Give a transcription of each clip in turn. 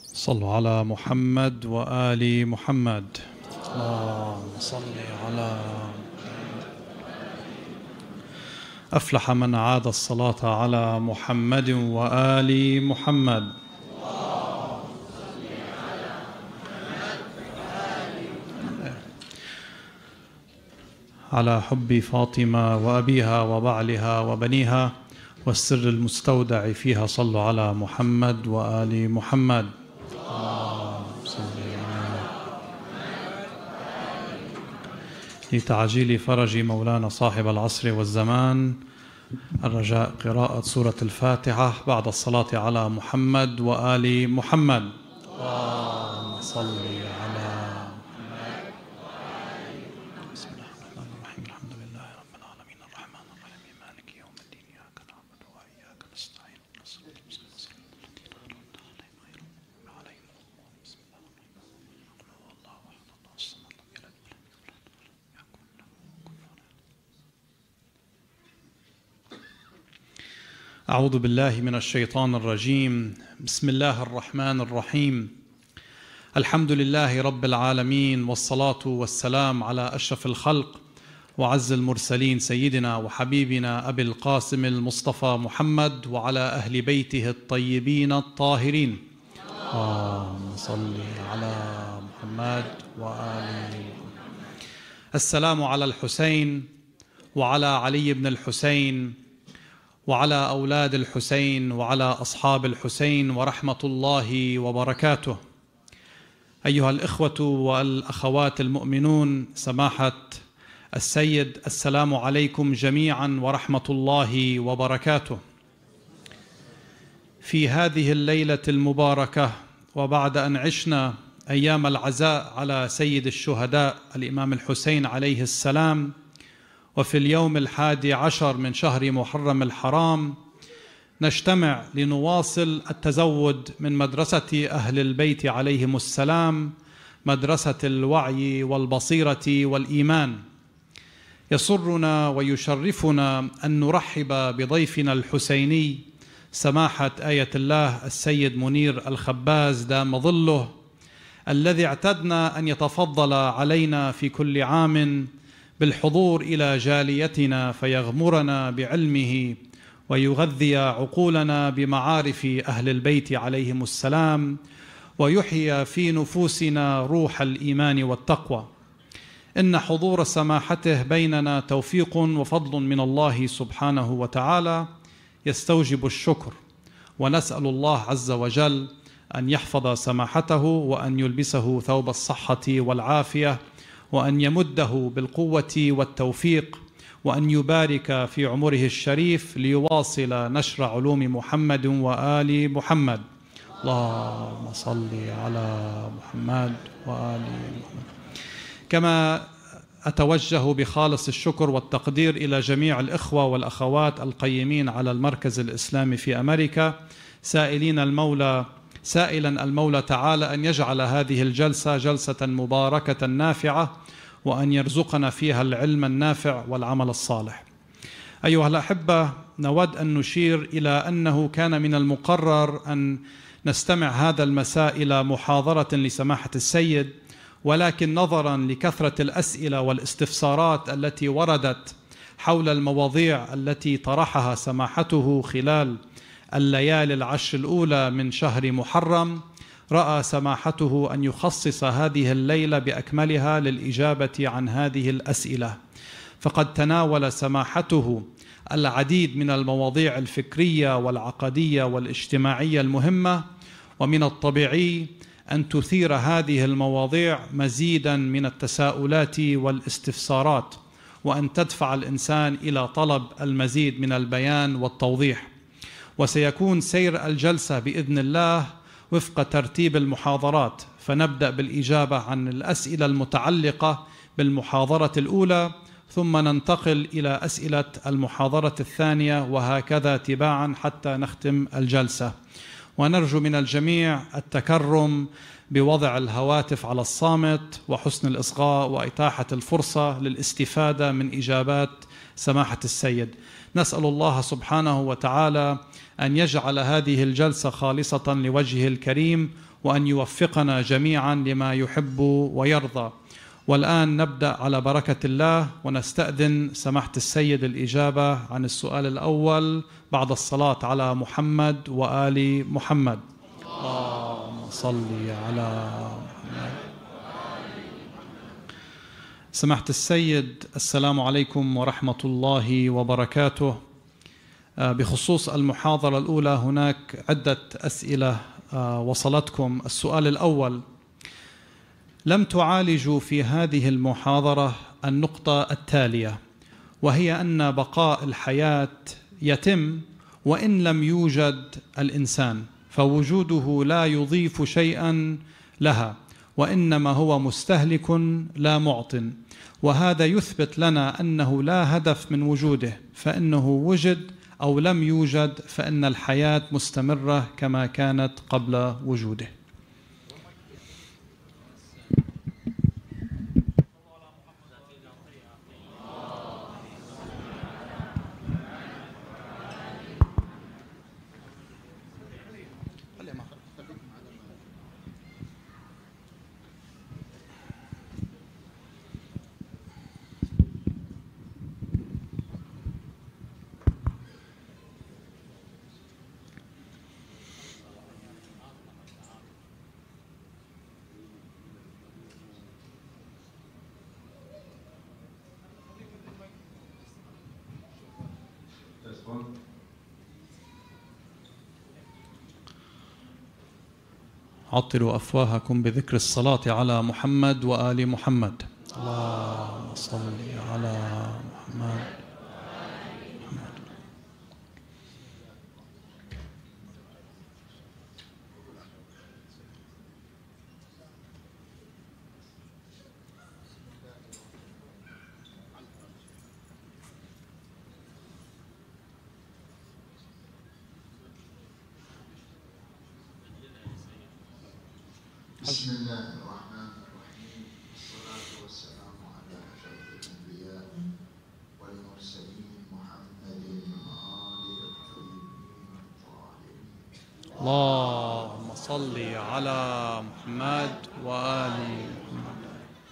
صلوا على محمد وآل محمد. اللهم صل على أفلح من أعاد الصلاة على محمد وآل محمد. على حب فاطمة وأبيها وبعلها وبنيها والسر المستودع فيها صلوا على محمد وآل محمد. لتعجيل فرج مولانا صاحب العصر والزمان الرجاء قراءة سورة الفاتحة بعد الصلاة على محمد وآل محمد. اللهم صل على محمد وآل محمد. بسم الله الرحمن الرحيم. الحمد لله رب العالمين الرحمن الرحيم مالك يوم الدين إياك نعبد وإياك نستعين اهدنا الصراط المستقيم صراط الذين أنعمت عليهم غير المغضوب عليهم ولا الضالين. بسم الله الرحمن الرحيم. قل هو الله أحد الله الصمد لم يلد ولم يولد ولم يكن له كفوا أحد. أعوذ بالله من الشيطان الرجيم. بسم الله الرحمن الرحيم. الحمد لله رب العالمين والصلاة والسلام على أشرف الخلق وعز المرسلين سيدنا وحبيبنا أبي القاسم المصطفى محمد وعلى أهل بيته الطيبين الطاهرين. اللهم صل على محمد وآل محمد. السلام على الحسين وعلى علي بن الحسين وعلى أولاد الحسين وعلى أصحاب الحسين ورحمة الله وبركاته. أيها الإخوة والأخوات المؤمنون، سماحة السيد، السلام عليكم جميعا ورحمة الله وبركاته. في هذه الليلة المباركة وبعد أن عشنا أيام العزاء على سيد الشهداء الإمام الحسين عليه السلام، وفي اليوم 11 من شهر محرم الحرام نجتمع لنواصل التزود من مدرسة أهل البيت عليهم السلام، مدرسة الوعي والبصيرة والإيمان. يسرنا ويشرفنا أن نرحب بضيفنا الحسيني سماحة آية الله السيد منير الخباز دام ظله، الذي اعتدنا أن يتفضل علينا في كل عام بالحضور إلى جاليتنا فيغمرنا بعلمه ويغذي عقولنا بمعارف أهل البيت عليهم السلام ويحيي في نفوسنا روح الإيمان والتقوى. إن حضور سماحته بيننا توفيق وفضل من الله سبحانه وتعالى يستوجب الشكر، ونسأل الله عز وجل أن يحفظ سماحته وأن يلبسه ثوب الصحة والعافية وأن يمده بالقوة والتوفيق وأن يبارك في عمره الشريف ليواصل نشر علوم محمد وآل محمد. اللهم صل على محمد وآل محمد. كما أتوجه بخالص الشكر والتقدير إلى جميع الإخوة والأخوات القيمين على المركز الإسلامي في أمريكا، سائلا المولى تعالى أن يجعل هذه الجلسة جلسة مباركة نافعة وأن يرزقنا فيها العلم النافع والعمل الصالح. أيها الأحبة، نود أن نشير إلى أنه كان من المقرر أن نستمع هذا المساء إلى محاضرة لسماحة السيد، ولكن نظرا لكثرة الأسئلة والاستفسارات التي وردت حول المواضيع التي طرحها سماحته خلال الليالي العشر الأولى من شهر محرم، رأى سماحته أن يخصص هذه الليلة بأكملها للإجابة عن هذه الأسئلة. فقد تناول سماحته العديد من المواضيع الفكرية والعقدية والاجتماعية المهمة، ومن الطبيعي أن تثير هذه المواضيع مزيدا من التساؤلات والاستفسارات، وأن تدفع الإنسان إلى طلب المزيد من البيان والتوضيح. وسيكون سير الجلسة بإذن الله وفق ترتيب المحاضرات، فنبدأ بالإجابة عن الأسئلة المتعلقة بالمحاضرة الأولى، ثم ننتقل إلى أسئلة المحاضرة الثانية، وهكذا تباعا حتى نختم الجلسة. ونرجو من الجميع التكرم بوضع الهواتف على الصامت وحسن الإصغاء وإتاحة الفرصة للاستفادة من إجابات سماحة السيد. نسأل الله سبحانه وتعالى أن يجعل هذه الجلسة خالصة لوجهه الكريم، وأن يوفقنا جميعا لما يحب ويرضى. والآن نبدأ على بركة الله، ونستأذن سماحة السيد الإجابة عن السؤال الأول بعد الصلاة على محمد وآل محمد. اللهم صل على محمد. سماحة السيد، السلام عليكم ورحمة الله وبركاته. بخصوص المحاضرة الأولى هناك عدة أسئلة وصلتكم. السؤال الأول: لم تعالجوا في هذه المحاضرة النقطة التالية، وهي أن بقاء الحياة يتم وإن لم يوجد الإنسان، فوجوده لا يضيف شيئا لها، وإنما هو مستهلك لا معط، وهذا يثبت لنا أنه لا هدف من وجوده، فإنه وجد أو لم يوجد فإن الحياة مستمرة كما كانت قبل وجوده. عطروا أفواهكم بذكر الصلاة على محمد وآل محمد. اللهم صل على محمد. بسم الله الرحمن الرحيم، والصلاة والسلام على أشرف الأنبياء والمرسلين محمد وآله الطيبين الطاهرين. اللهم صل على محمد وآل محمد.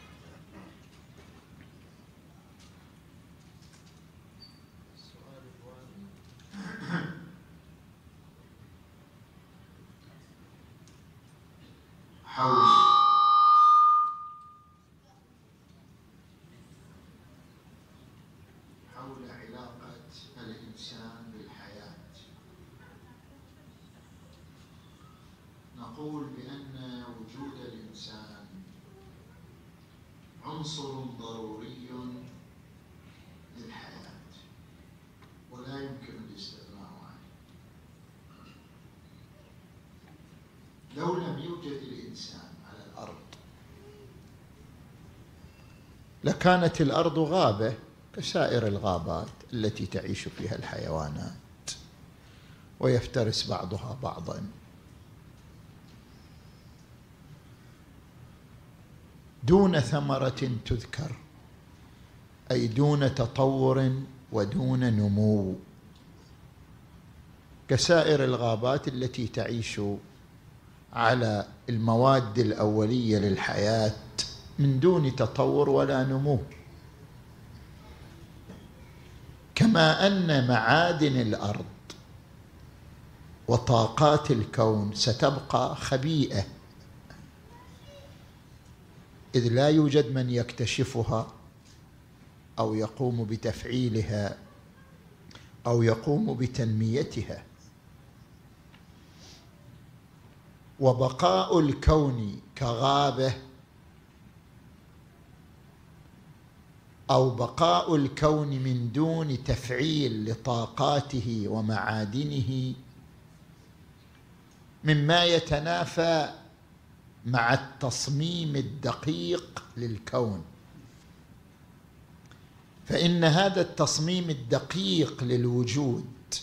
حول علاقة الإنسان بالحياة، نقول بأن وجود الإنسان عنصر ضروري للحياة ولا يمكن الاستغناء عنه. لو لم يوجد الإنسان على الأرض لكانت الأرض غابة كسائر الغابات التي تعيش فيها الحيوانات ويفترس بعضها بعضا. دون ثمرة تذكر، أي دون تطور ودون نمو، كسائر الغابات التي تعيش على المواد الأولية للحياة من دون تطور ولا نمو. كما أن معادن الأرض وطاقات الكون ستبقى خبيئة، إذ لا يوجد من يكتشفها أو يقوم بتفعيلها أو يقوم بتنميتها. وبقاء الكون كغابة أو بقاء الكون من دون تفعيل لطاقاته ومعادنه مما يتنافى مع التصميم الدقيق للكون. فإن هذا التصميم الدقيق للوجود،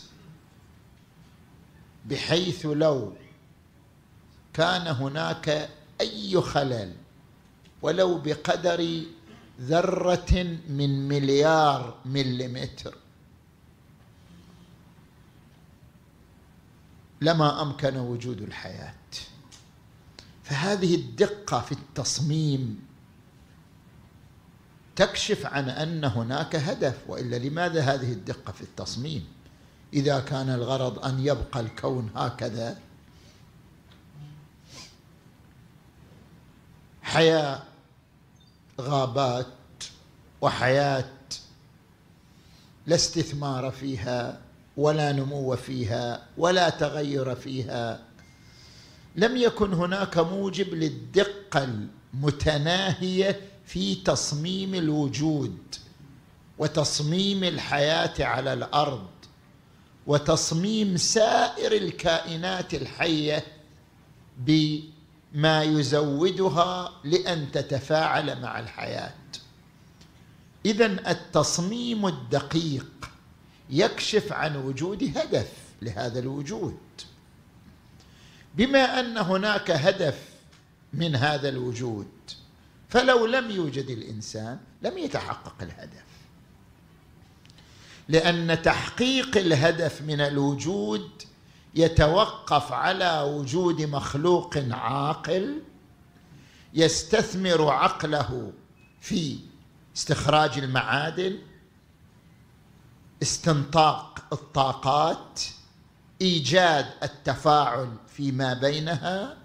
بحيث لو كان هناك أي خلل ولو بقدر ذرة من مليار مليمتر لما أمكن وجود الحياة. فهذه الدقة في التصميم تكشف عن أن هناك هدف، وإلا لماذا هذه الدقة في التصميم إذا كان الغرض أن يبقى الكون هكذا؟ حياة غابات وحياة لا استثمار فيها ولا نمو فيها ولا تغير فيها، لم يكن هناك موجب للدقة المتناهية في تصميم الوجود وتصميم الحياة على الأرض وتصميم سائر الكائنات الحية بما يزودها لأن تتفاعل مع الحياة. إذن التصميم الدقيق يكشف عن وجود هدف لهذا الوجود. بما أن هناك هدف من هذا الوجود، فلو لم يوجد الإنسان لم يتحقق الهدف، لأن تحقيق الهدف من الوجود يتوقف على وجود مخلوق عاقل يستثمر عقله في استخراج المعادن، استنطاق الطاقات، إيجاد التفاعل فيما بينها،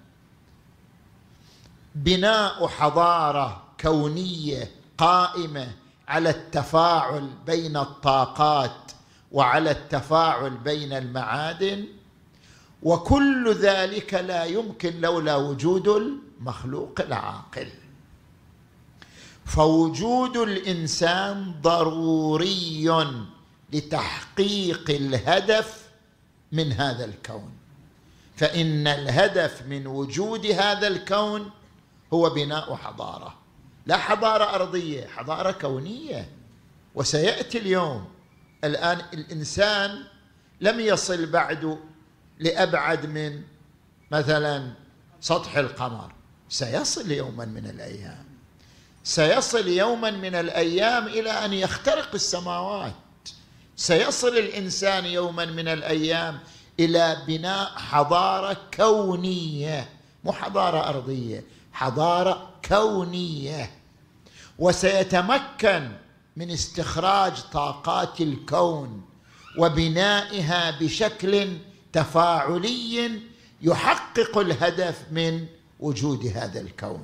بناء حضارة كونية قائمة على التفاعل بين الطاقات وعلى التفاعل بين المعادن، وكل ذلك لا يمكن لولا وجود المخلوق العاقل. فوجود الإنسان ضروري لتحقيق الهدف من هذا الكون، فإن الهدف من وجود هذا الكون هو بناء حضارة، لا حضارة أرضية، حضارة كونية. وسيأتي اليوم، الآن الإنسان لم يصل بعد لأبعد من مثلا سطح القمر، سيصل يوما من الأيام، سيصل يوما من الأيام إلى أن يخترق السماوات، سيصل الإنسان يوما من الأيام إلى بناء حضارة كونية، مو حضارة أرضية، حضارة كونية، وسيتمكن من استخراج طاقات الكون وبنائها بشكل تفاعلي يحقق الهدف من وجود هذا الكون.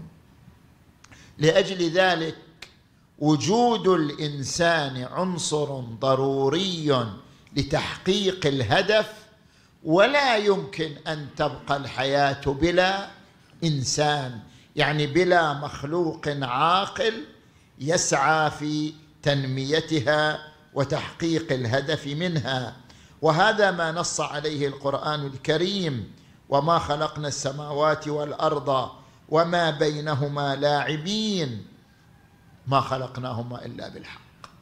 لأجل ذلك وجود الإنسان عنصر ضروري لتحقيق الهدف، ولا يمكن أن تبقى الحياة بلا إنسان، يعني بلا مخلوق عاقل يسعى في تنميتها وتحقيق الهدف منها. وهذا ما نص عليه القرآن الكريم: وما خلقنا السماوات والأرض وما بينهما لاعبين، ما خلقناهما إلا بالحق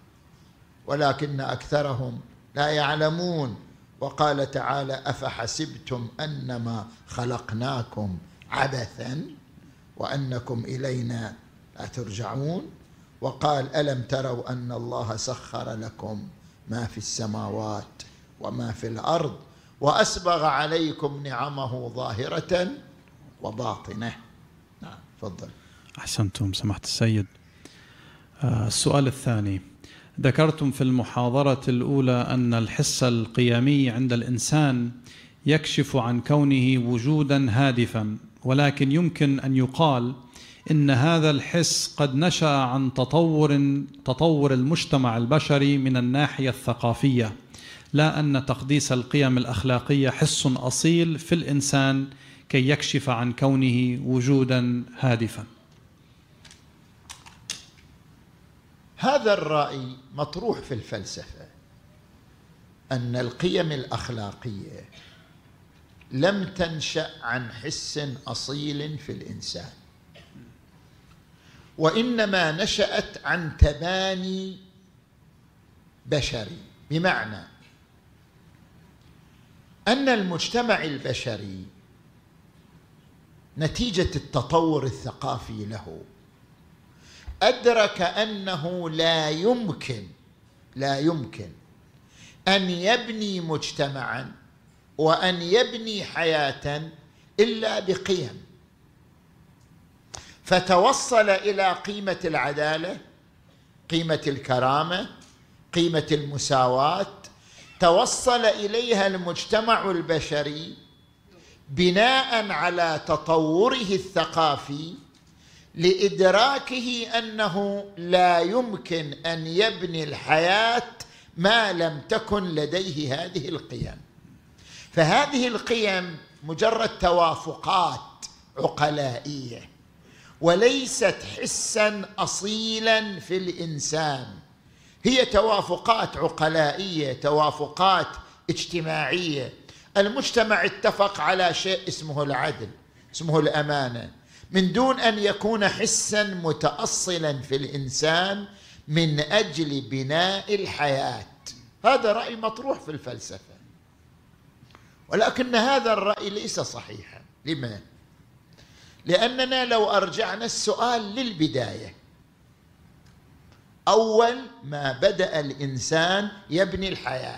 ولكن أكثرهم لا يعلمون. وقال تعالى: أفحسبتم أنما خلقناكم عبثا وأنكم إلينا لا ترجعون. وقال: ألم تروا أن الله سخر لكم ما في السماوات وما في الأرض وأسبغ عليكم نعمه ظاهرة وباطنة. نعم، تفضل. أحسنتم سماحة السيد. السؤال الثاني: ذكرتم في المحاضرة الأولى أن الحس القيمي عند الإنسان يكشف عن كونه وجودا هادفا، ولكن يمكن أن يقال إن هذا الحس قد نشأ عن تطور المجتمع البشري من الناحية الثقافية، لا أن تقديس القيم الأخلاقية حس أصيل في الإنسان كي يكشف عن كونه وجودا هادفا. هذا الرأي مطروح في الفلسفة، أن القيم الأخلاقية لم تنشأ عن حس أصيل في الإنسان، وإنما نشأت عن تباني بشري، بمعنى أن المجتمع البشري نتيجة التطور الثقافي له أدرك أنه لا يمكن أن يبني مجتمعا وأن يبني حياة إلا بقيم. فتوصل إلى قيمة العدالة، قيمة الكرامة، قيمة المساواة، توصل إليها المجتمع البشري بناء على تطوره الثقافي لإدراكه أنه لا يمكن أن يبني الحياة ما لم تكن لديه هذه القيم. فهذه القيم مجرد توافقات عقلائية وليست حسا أصيلا في الإنسان، هي توافقات عقلائية، توافقات اجتماعية. المجتمع اتفق على شيء اسمه العدل، اسمه الأمانة، من دون أن يكون حسا متأصلا في الإنسان من أجل بناء الحياة. هذا رأي مطروح في الفلسفة، ولكن هذا الرأي ليس صحيحا. لما؟ لأننا لو أرجعنا السؤال للبداية، أول ما بدأ الإنسان يبني الحياة،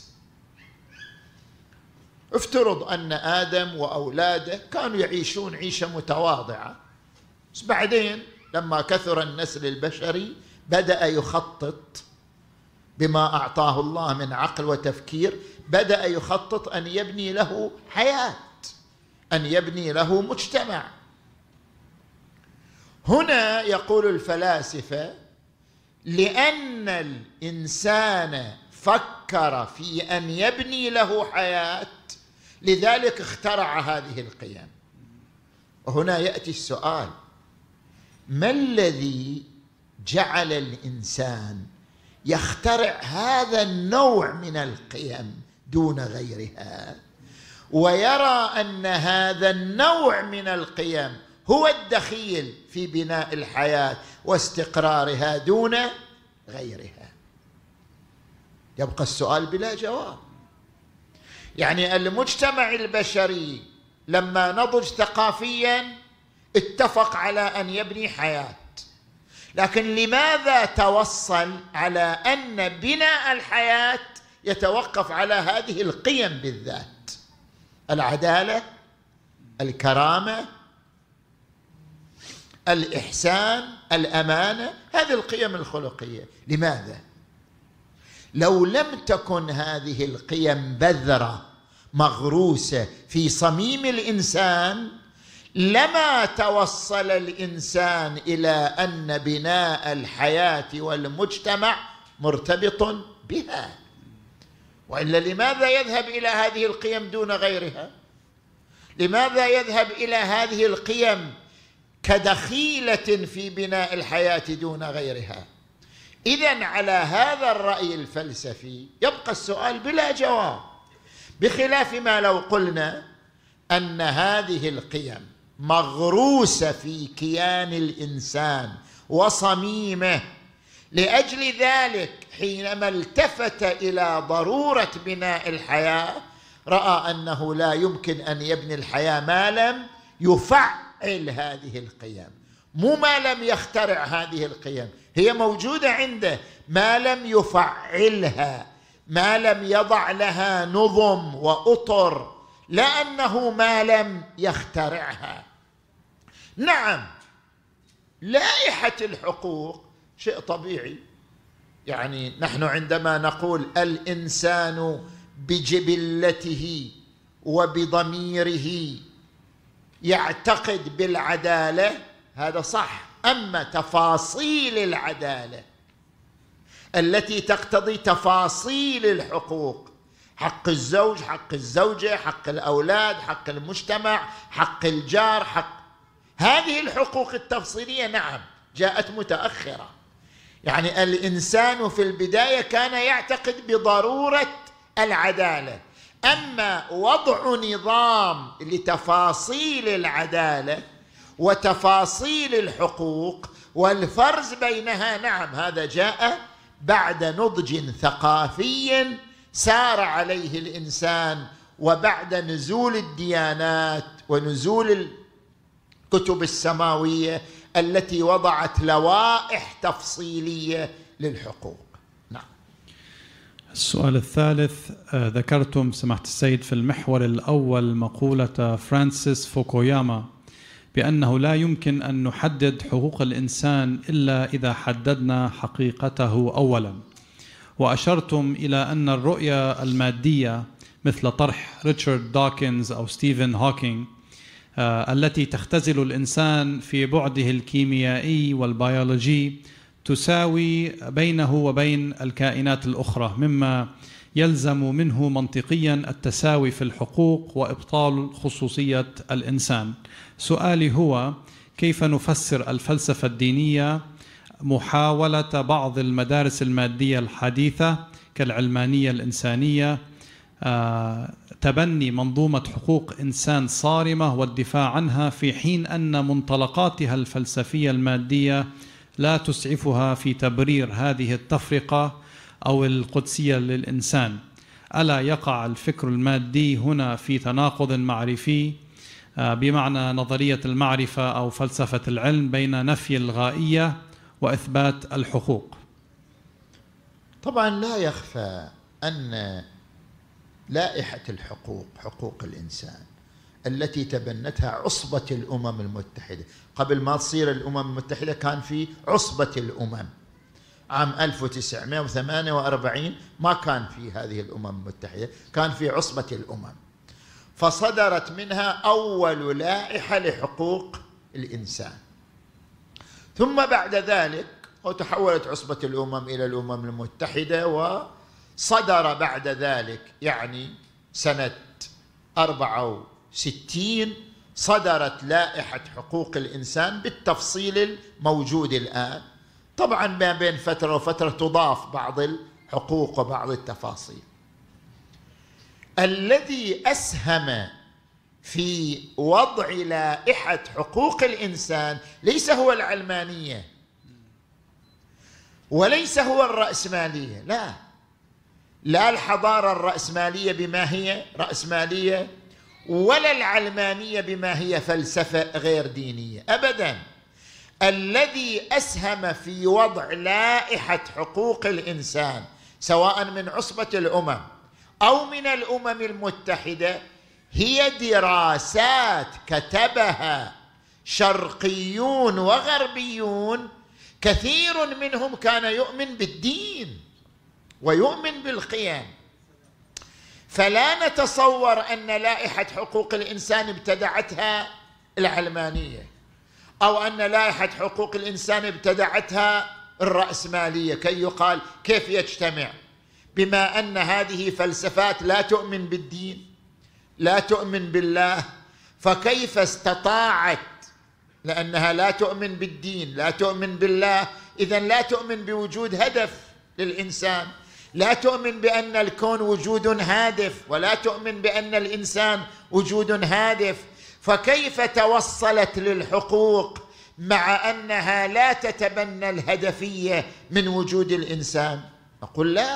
افترض أن آدم وأولاده كانوا يعيشون عيشة متواضعة، بس بعدين لما كثر النسل البشري بدأ يخطط بما أعطاه الله من عقل وتفكير، بدأ يخطط أن يبني له حياة، أن يبني له مجتمع. هنا يقول الفلاسفة لأن الإنسان فكر في أن يبني له حياة لذلك اخترع هذه القيم. وهنا يأتي السؤال: ما الذي جعل الإنسان يخترع هذا النوع من القيم دون غيرها، ويرى أن هذا النوع من القيم هو الدخيل في بناء الحياة واستقرارها دون غيرها؟ يبقى السؤال بلا جواب. يعني المجتمع البشري لما نضج ثقافيا اتفق على أن يبني حياة، لكن لماذا توصل على أن بناء الحياة يتوقف على هذه القيم بالذات؟ العدالة، الكرامة، الإحسان، الأمانة، هذه القيم الخلقية. لماذا؟ لو لم تكن هذه القيم بذرة مغروسة في صميم الإنسان لما توصل الإنسان إلى أن بناء الحياة والمجتمع مرتبط بها. وإلا لماذا يذهب إلى هذه القيم دون غيرها؟ لماذا يذهب إلى هذه القيم كدخيلة في بناء الحياة دون غيرها؟ إذن على هذا الرأي الفلسفي يبقى السؤال بلا جواب، بخلاف ما لو قلنا أن هذه القيم مغروسة في كيان الإنسان وصميمه، لأجل ذلك حينما التفت إلى ضرورة بناء الحياة رأى أنه لا يمكن أن يبني الحياة ما لم يفعل هذه القيم، مو ما لم يخترع هذه القيم، هي موجودة عنده، ما لم يفعلها، ما لم يضع لها نظم وأطر، لا أنه ما لم يخترعها. نعم، لائحة الحقوق شيء طبيعي، يعني نحن عندما نقول الإنسان بجبلته وبضميره يعتقد بالعدالة، هذا صح. أما تفاصيل العدالة التي تقتضي تفاصيل الحقوق، حق الزوج، حق الزوجة، حق الأولاد، حق المجتمع، حق الجار، هذه الحقوق التفصيلية نعم جاءت متأخرة. يعني الإنسان في البداية كان يعتقد بضرورة العدالة، أما وضع نظام لتفاصيل العدالة وتفاصيل الحقوق والفرز بينها، نعم هذا جاء بعد نضج ثقافي سار عليه الإنسان، وبعد نزول الديانات ونزول الكتب السماوية التي وضعت لوائح تفصيلية للحقوق. نعم. السؤال الثالث: ذكرتم سماحة السيد في المحور الأول مقولة فرانسيس فوكوياما بأنه لا يمكن أن نحدد حقوق الإنسان إلا إذا حددنا حقيقته أولا، وأشرتم إلى أن الرؤية المادية مثل طرح ريتشارد دوكنز أو ستيفن هوكينج التي تختزل الإنسان في بعده الكيميائي والبيولوجي تساوي بينه وبين الكائنات الأخرى، مما يلزم منه منطقيا التساوي في الحقوق وإبطال خصوصية الإنسان. سؤالي هو: كيف نفسر الفلسفة الدينية محاولة بعض المدارس المادية الحديثة كالعلمانية الإنسانية تبني منظومة حقوق إنسان صارمة والدفاع عنها، في حين أن منطلقاتها الفلسفية المادية لا تسعفها في تبرير هذه التفرقة أو القدسية للإنسان؟ ألا يقع الفكر المادي هنا في تناقض معرفي بمعنى نظرية المعرفة أو فلسفة العلم بين نفي الغائية وإثبات الحقوق؟ طبعا لا يخفى أن لائحة الحقوق، حقوق الإنسان التي تبنتها عصبة الأمم المتحدة، قبل ما تصير الأمم المتحدة كان في عصبة الأمم، عام 1948 ما كان في هذه الأمم المتحدة، كان في عصبة الأمم، فصدرت منها أول لائحة لحقوق الإنسان. ثم بعد ذلك وتحولت عصبة الأمم إلى الأمم المتحدة، وصدر بعد ذلك يعني سنة 64 صدرت لائحة حقوق الإنسان بالتفصيل الموجود الآن. طبعا ما بين فترة وفترة تضاف بعض الحقوق وبعض التفاصيل. الذي أسهم في وضع لائحة حقوق الإنسان ليس هو العلمانية وليس هو الرأسمالية، لا الحضارة الرأسمالية بما هي رأسمالية، ولا العلمانية بما هي فلسفة غير دينية أبدا. الذي أسهم في وضع لائحة حقوق الإنسان سواء من عصبة الأمم أو من الأمم المتحدة هي دراسات كتبها شرقيون وغربيون، كثير منهم كان يؤمن بالدين ويؤمن بالقيم. فلا نتصور أن لائحة حقوق الإنسان ابتدعتها العلمانية أو أن لائحة حقوق الإنسان ابتدعتها الرأسمالية كي يقال كيف يجتمع، بما أن هذه فلسفات لا تؤمن بالدين لا تؤمن بالله، فكيف استطاعت؟ لأنها لا تؤمن بالدين لا تؤمن بالله، إذن لا تؤمن بوجود هدف للإنسان، لا تؤمن بأن الكون وجود هادف، ولا تؤمن بأن الإنسان وجود هادف، فكيف توصلت للحقوق مع أنها لا تتبنى الهدفية من وجود الإنسان؟ أقول لا.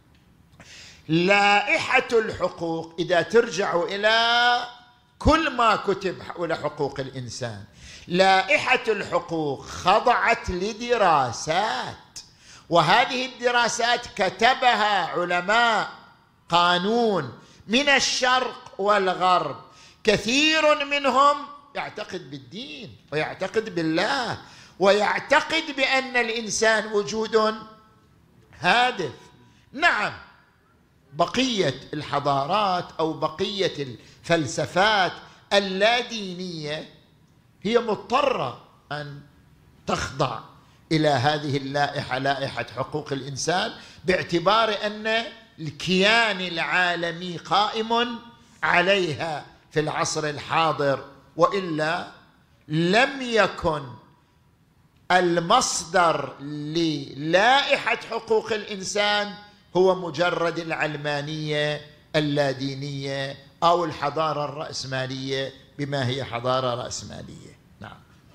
لائحة الحقوق إذا ترجع إلى كل ما كتب حول حقوق الإنسان، لائحة الحقوق خضعت لدراسات، وهذه الدراسات كتبها علماء قانون من الشرق والغرب، كثير منهم يعتقد بالدين ويعتقد بالله ويعتقد بأن الإنسان وجود هادف. نعم، بقية الحضارات أو بقية الفلسفات اللادينية هي مضطرة أن تخضع إلى هذه اللائحة، لائحة حقوق الإنسان، باعتبار أن الكيان العالمي قائم عليها في العصر الحاضر، وإلا لم يكن المصدر للائحة حقوق الإنسان هو مجرد العلمانية اللادينية أو الحضارة الرأسمالية بما هي حضارة رأسمالية. نعم.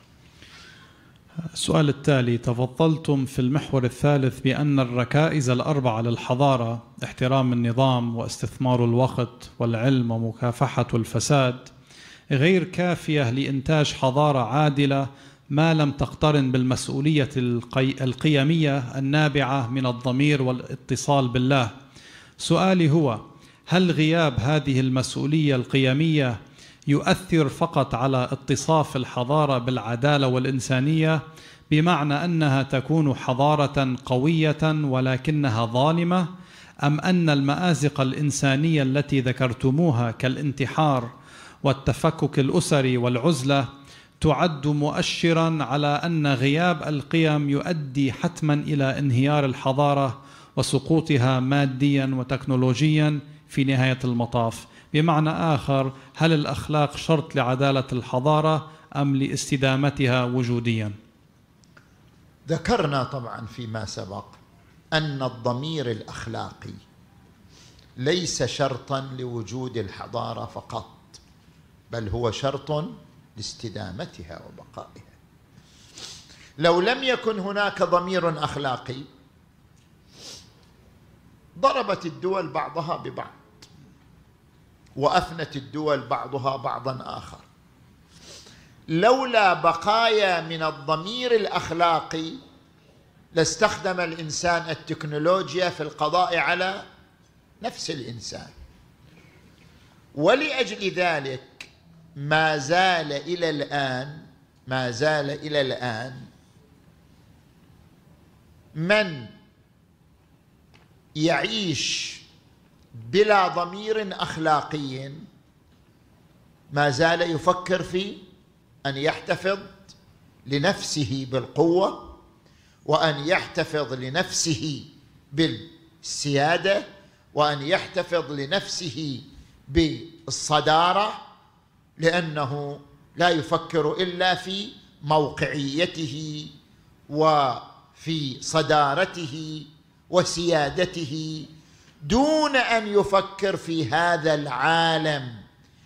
السؤال التالي: تفضلتم في المحور الثالث بأن الركائز الأربعة للحضارة احترام النظام واستثمار الوقت والعلم ومكافحة الفساد غير كافية لإنتاج حضارة عادلة ما لم تقترن بالمسؤولية القيمية النابعة من الضمير والاتصال بالله. سؤالي هو: هل غياب هذه المسؤولية القيمية يؤثر فقط على اتصاف الحضارة بالعدالة والإنسانية، بمعنى أنها تكون حضارة قوية ولكنها ظالمة، أم أن المآزق الإنسانية التي ذكرتموها كالانتحار والتفكك الأسري والعزلة تعد مؤشراً على أن غياب القيم يؤدي حتماً إلى انهيار الحضارة وسقوطها مادياً وتكنولوجياً في نهاية المطاف؟ بمعنى آخر، هل الأخلاق شرط لعدالة الحضارة أم لاستدامتها وجودياً؟ ذكرنا طبعاً فيما سبق أن الضمير الأخلاقي ليس شرطاً لوجود الحضارة فقط، بل هو شرط لاستدامتها وبقائها. لو لم يكن هناك ضمير أخلاقي ضربت الدول بعضها ببعض وأفنت الدول بعضها بعضا آخر. لولا بقايا من الضمير الأخلاقي لاستخدم الإنسان التكنولوجيا في القضاء على نفس الإنسان. ولأجل ذلك ما زال إلى الآن من يعيش بلا ضمير أخلاقي ما زال يفكر في أن يحتفظ لنفسه بالقوة، وأن يحتفظ لنفسه بالسيادة، وأن يحتفظ لنفسه بالصدارة، لأنه لا يفكر إلا في موقعيته وفي صدارته وسيادته، دون أن يفكر في هذا العالم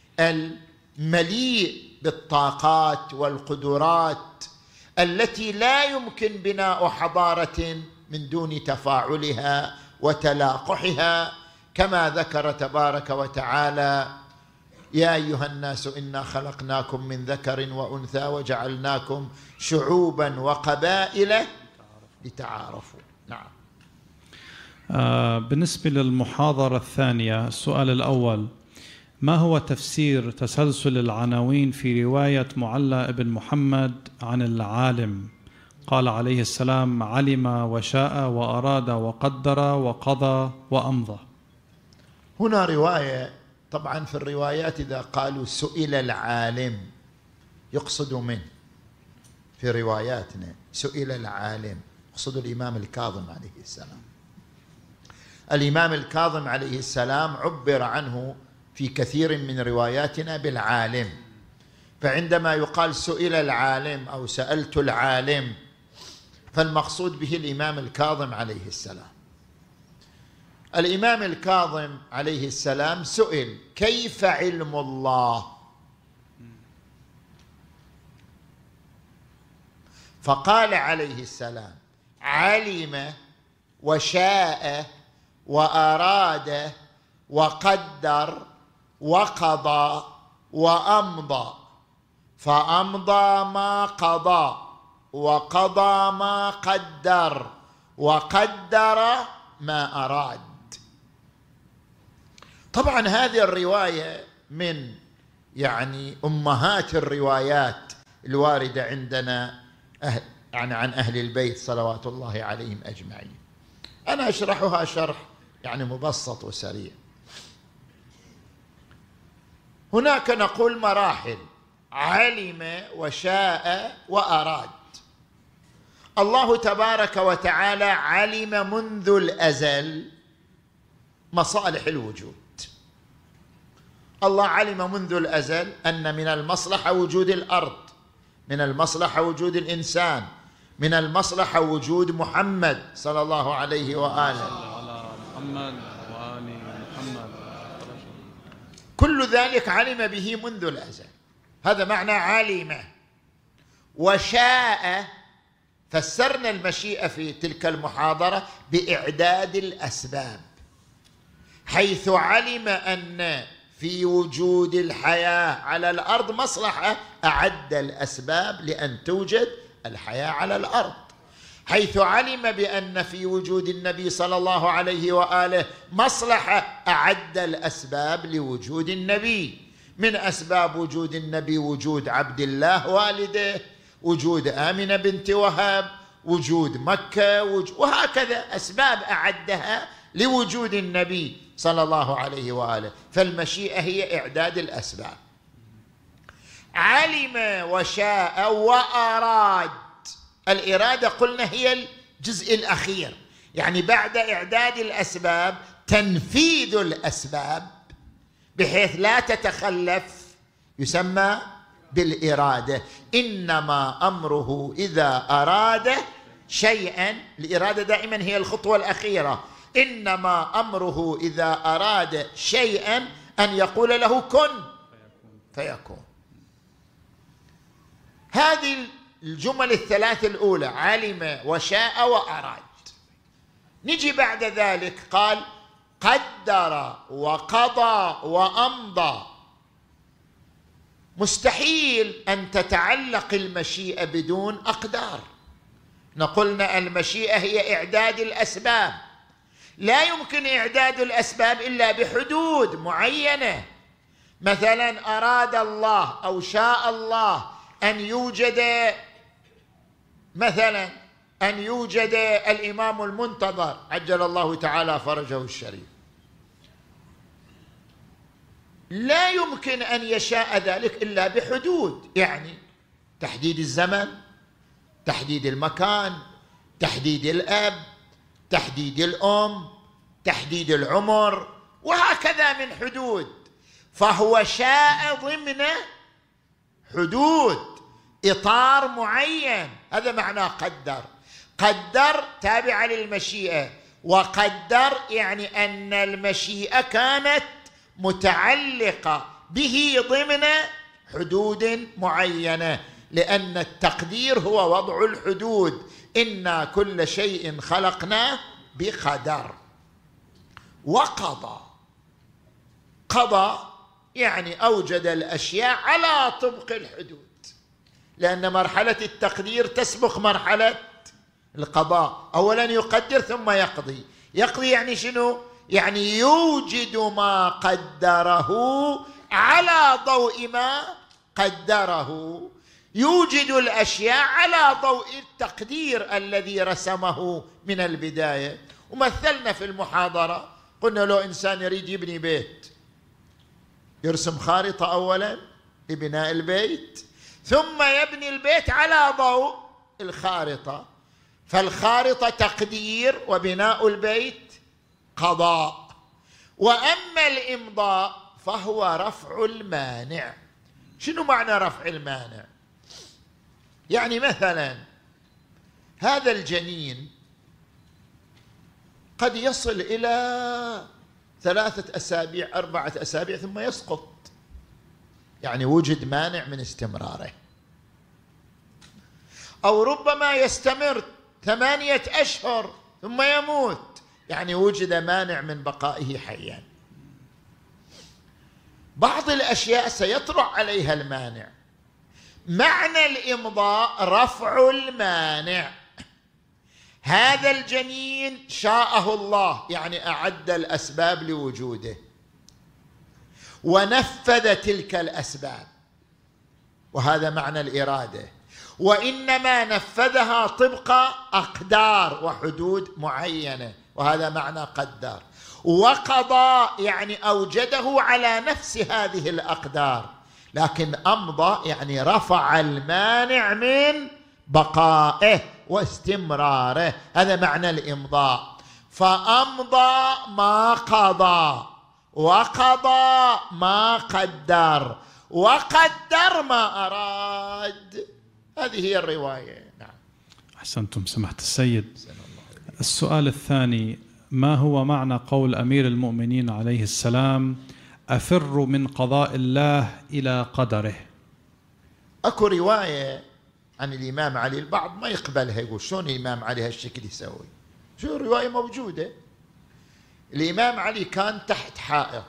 المليء بالطاقات والقدرات التي لا يمكن بناء حضارة من دون تفاعلها وتلاقحها، كما ذكر تبارك وتعالى: يا أيها الناس إنا خلقناكم من ذكر وأنثى وجعلناكم شعوبا وقبائل لتعارفوا. نعم. بالنسبة للمحاضرة الثانية، السؤال الأول: ما هو تفسير تسلسل العناوين في رواية معلى بن محمد عن العالم؟ قال عليه السلام: علم وشاء وأراد وقدر وقضى وأمضى. هنا رواية، طبعا في الروايات إذا قالوا سئل العالم يقصد منه، في رواياتنا سئل العالم يقصد الإمام الكاظم عليه السلام. الإمام الكاظم عليه السلام عبر عنه في كثير من رواياتنا بالعالم، فعندما يقال سئل العالم أو سألت العالم فالمقصود به الإمام الكاظم عليه السلام. الإمام الكاظم عليه السلام سئل: كيف علم الله؟ فقال عليه السلام: علم وشاء وأراد وقدر وقضى وأمضى، فأمضى ما قضى وقضى ما قدر وقدر ما أراد. طبعا هذه الرواية من أمهات الروايات الواردة عندنا عن أهل البيت صلوات الله عليهم أجمعين. أنا أشرحها شرح مبسط وسريع. هناك نقول مراحل: علم وشاء وأراد. الله تبارك وتعالى علم منذ الأزل مصالح الوجود. الله علم منذ الأزل أن من المصلحة وجود الأرض، من المصلحة وجود الإنسان، من المصلحة وجود محمد صلى الله عليه وآله. كل ذلك علم به منذ الأزل، هذا معنى علم. وشاء، فسرنا المشيئة في تلك المحاضرة بإعداد الأسباب، حيث علم أن في وجود الحياة على الأرض مصلحة، أعد الأسباب لأن توجد الحياة على الأرض. حيث علم بأن في وجود النبي صلى الله عليه وآله مصلحة، أعد الأسباب لوجود النبي، من أسباب وجود النبي وجود عبد الله والده، وجود آمنة بنت وهب، وجود مكة، وهكذا أسباب أعدها لوجود النبي صلى الله عليه وآله. فالمشيئة هي إعداد الأسباب. علم وشاء وأراد، الإرادة قلنا هي الجزء الأخير، يعني بعد إعداد الأسباب تنفيذ الأسباب بحيث لا تتخلف، يسمى بالإرادة. إنما أمره إذا أراد شيئا، الإرادة دائما هي الخطوة الأخيرة، إنما أمره إذا أراد شيئا أن يقول له كن فيكون. هذه الجمل الثلاث الأولى، علم وشاء وأراد. نجي بعد ذلك قال قدر وقضى وأمضى. مستحيل أن تتعلق المشيئة بدون أقدار. قلنا المشيئة هي إعداد الأسباب، لا يمكن إعداد الأسباب إلا بحدود معينة. مثلا أراد الله أو شاء الله أن يوجد مثلا أن يوجد الإمام المنتظر عجل الله تعالى فرجه الشريف، لا يمكن أن يشاء ذلك إلا بحدود، يعني تحديد الزمن، تحديد المكان، تحديد الأب، تحديد الأم، تحديد العمر، وهكذا من حدود. فهو شاء ضمن حدود، إطار معين، هذا معنى قدر. قدر تابعة للمشيئة، وقدر يعني أن المشيئة كانت متعلقة به ضمن حدود معينة، لأن التقدير هو وضع الحدود. إنا كل شيء خلقناه بقدر. وقضى، قضى يعني أوجد الأشياء على طبق الحدود، لأن مرحلة التقدير تسبق مرحلة القضاء. أولا يقدر ثم يقضي. يقضي يعني شنو؟ يعني يوجد ما قدره على ضوء ما قدره، يوجد الأشياء على ضوء التقدير الذي رسمه من البداية. ومثلنا في المحاضرة قلنا لو إنسان يريد يبني بيت يرسم خارطة أولا لبناء البيت، ثم يبني البيت على ضوء الخارطة. فالخارطة تقدير وبناء البيت قضاء. وأما الإمضاء فهو رفع المانع. شنو معنى رفع المانع؟ يعني مثلا هذا الجنين قد يصل إلى 3 أسابيع 4 أسابيع ثم يسقط، يعني وجد مانع من استمراره. أو ربما يستمر 8 أشهر ثم يموت، يعني وجد مانع من بقائه حيا. بعض الأشياء سيطرأ عليها المانع. معنى الإمضاء رفع المانع. هذا الجنين شاءه الله، يعني أعد الأسباب لوجوده ونفذ تلك الأسباب، وهذا معنى الإرادة. وإنما نفذها طبق أقدار وحدود معينة، وهذا معنى قدر. وقضى يعني أوجده على نفس هذه الأقدار. لكن أمضى يعني رفع المانع من بقائه واستمراره، هذا معنى الإمضاء. فأمضى ما قضى، وقضى ما قدر، وقدر ما أراد. هذه هي الرواية. نعم. أحسنتم سماحة السيد. السؤال الثاني: ما هو معنى قول أمير المؤمنين عليه السلام أفر من قضاء الله إلى قدره؟ أكو رواية عن الإمام علي، البعض ما يقبلها، يقول شلون الإمام علي هالشكل يسوي؟ شو الرواية موجودة. الإمام علي كان تحت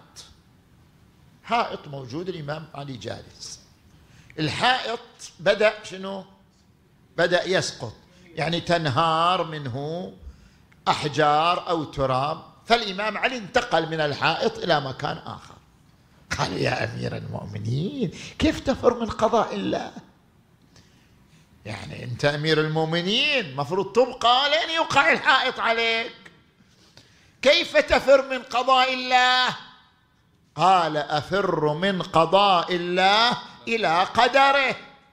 حائط موجود، الإمام علي جالس. الحائط بدأ شنو؟ بدأ يسقط، يعني تنهار منه أحجار أو تراب. فالإمام علي انتقل من الحائط إلى مكان آخر، قال يا أمير المؤمنين كيف تفر من قضاء الله؟ يعني أنت أمير المؤمنين مفروض تبقى لين يوقع الحائط عليك، كيف تفر من قضاء الله؟ قال أفر من قضاء الله إلى قدره.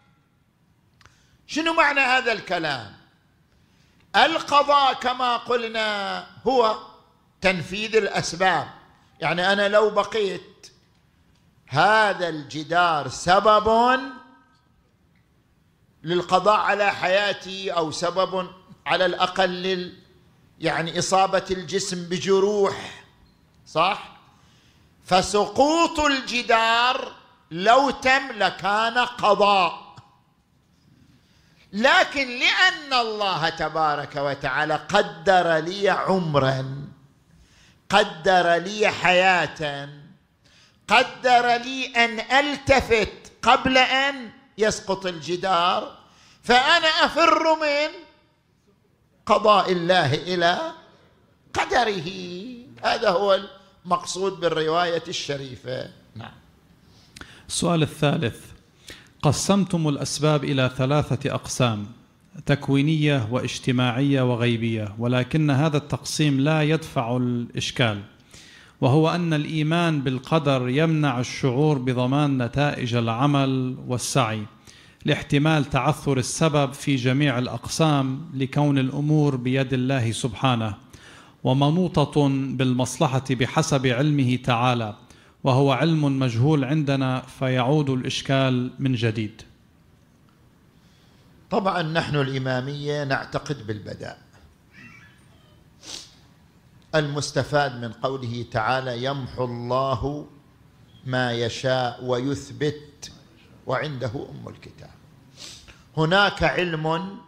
شنو معنى هذا الكلام؟ القضاء كما قلنا هو تنفيذ الأسباب. يعني أنا لو بقيت هذا الجدار سبب للقضاء على حياتي أو سبب على الأقل يعني إصابة الجسم بجروح، صح؟ فسقوط الجدار لو تم لكان قضاء، لكن لأن الله تبارك وتعالى قدر لي عمرا، قدر لي حياة، قدر لي أن ألتفت قبل أن يسقط الجدار، فأنا أفر من قضاء الله إلى قدره. هذا هو المقصود بالرواية الشريفة. نعم. السؤال الثالث: قسمتم الأسباب إلى 3 أقسام: تكوينية واجتماعية وغيبية، ولكن هذا التقسيم لا يدفع الإشكال، وهو أن الإيمان بالقدر يمنع الشعور بضمان نتائج العمل والسعي لاحتمال تعثر السبب في جميع الأقسام، لكون الأمور بيد الله سبحانه ومنوطة بالمصلحة بحسب علمه تعالى، وهو علم مجهول عندنا، فيعود الإشكال من جديد. طبعا نحن الإمامية نعتقد بالبداء. المستفاد من قوله تعالى يمحو الله ما يشاء ويثبت وعنده أم الكتاب. هناك علم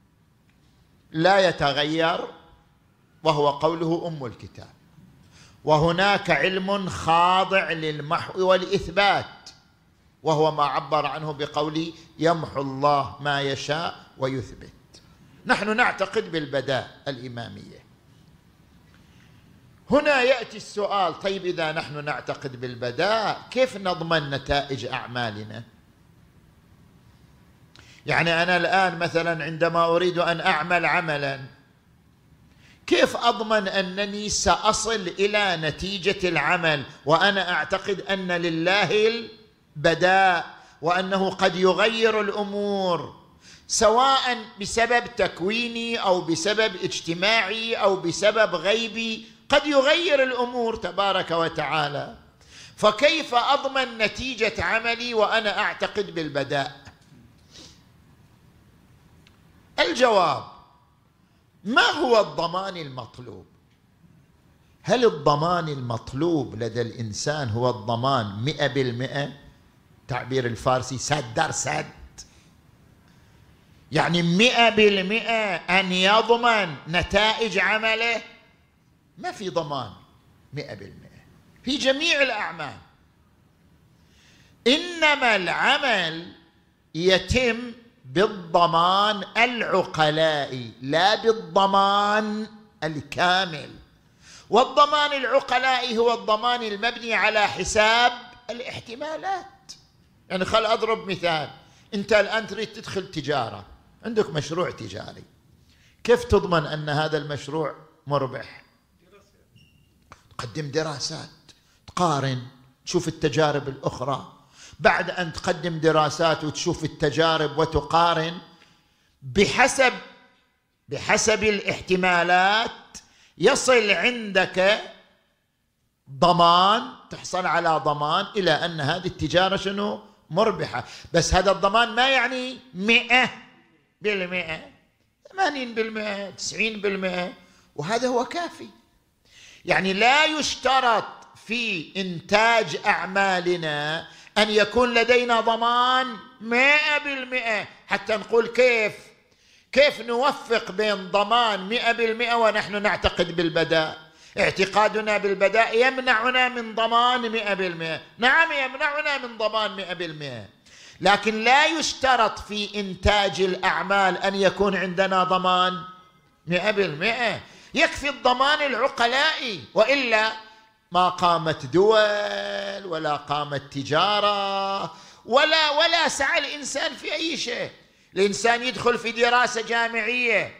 لا يتغير وهو قوله أم الكتاب، وهناك علم خاضع للمحو والإثبات وهو ما عبر عنه بقوله يمحو الله ما يشاء ويثبت. نحن نعتقد بالبداء الإمامية. هنا يأتي السؤال: طيب إذا نحن نعتقد بالبداء كيف نضمن نتائج أعمالنا؟ يعني أنا الآن مثلا عندما أريد أن أعمل عملا، كيف أضمن أنني سأصل إلى نتيجة العمل وأنا أعتقد أن لله البداء وأنه قد يغير الأمور، سواء بسبب تكويني أو بسبب اجتماعي أو بسبب غيبي، قد يغير الأمور تبارك وتعالى. فكيف أضمن نتيجة عملي وأنا أعتقد بالبداء؟ الجواب: ما هو الضمان المطلوب؟ هل الضمان المطلوب لدى الإنسان هو الضمان 100%؟ تعبير الفارسي سد در سد، يعني 100% أن يضمن نتائج عمله؟ ما في ضمان 100% في جميع الأعمال، إنما العمل يتم بالضمان العقلائي لا بالضمان الكامل. والضمان العقلائي هو الضمان المبني على حساب الاحتمالات. يعني خل أضرب مثال: أنت الآن تريد تدخل تجارة، عندك مشروع تجاري، كيف تضمن أن هذا المشروع مربح؟ تقدم دراسات، تقارن، تشوف التجارب الأخرى. بعد أن تقدم دراسات وتشوف التجارب وتقارن بحسب الاحتمالات، يصل عندك ضمان، تحصل على ضمان إلى أن هذه التجارة شنو؟ مربحة. بس هذا الضمان ما يعني 100%، 80%، 90%، وهذا هو كافي. يعني لا يشترط في إنتاج أعمالنا أن يكون لدينا ضمان 100% حتى نقول كيف نوفق بين ضمان 100% ونحن نعتقد بالبداء. اعتقادنا بالبداء يمنعنا من ضمان 100%، نعم يمنعنا من ضمان 100%، لكن لا يشترط في إنتاج الأعمال أن يكون عندنا ضمان 100%. يكفي الضمان العقلائي، وإلا ما قامت دول ولا قامت تجارة ولا سعى الإنسان في أي شيء. الإنسان يدخل في دراسة جامعية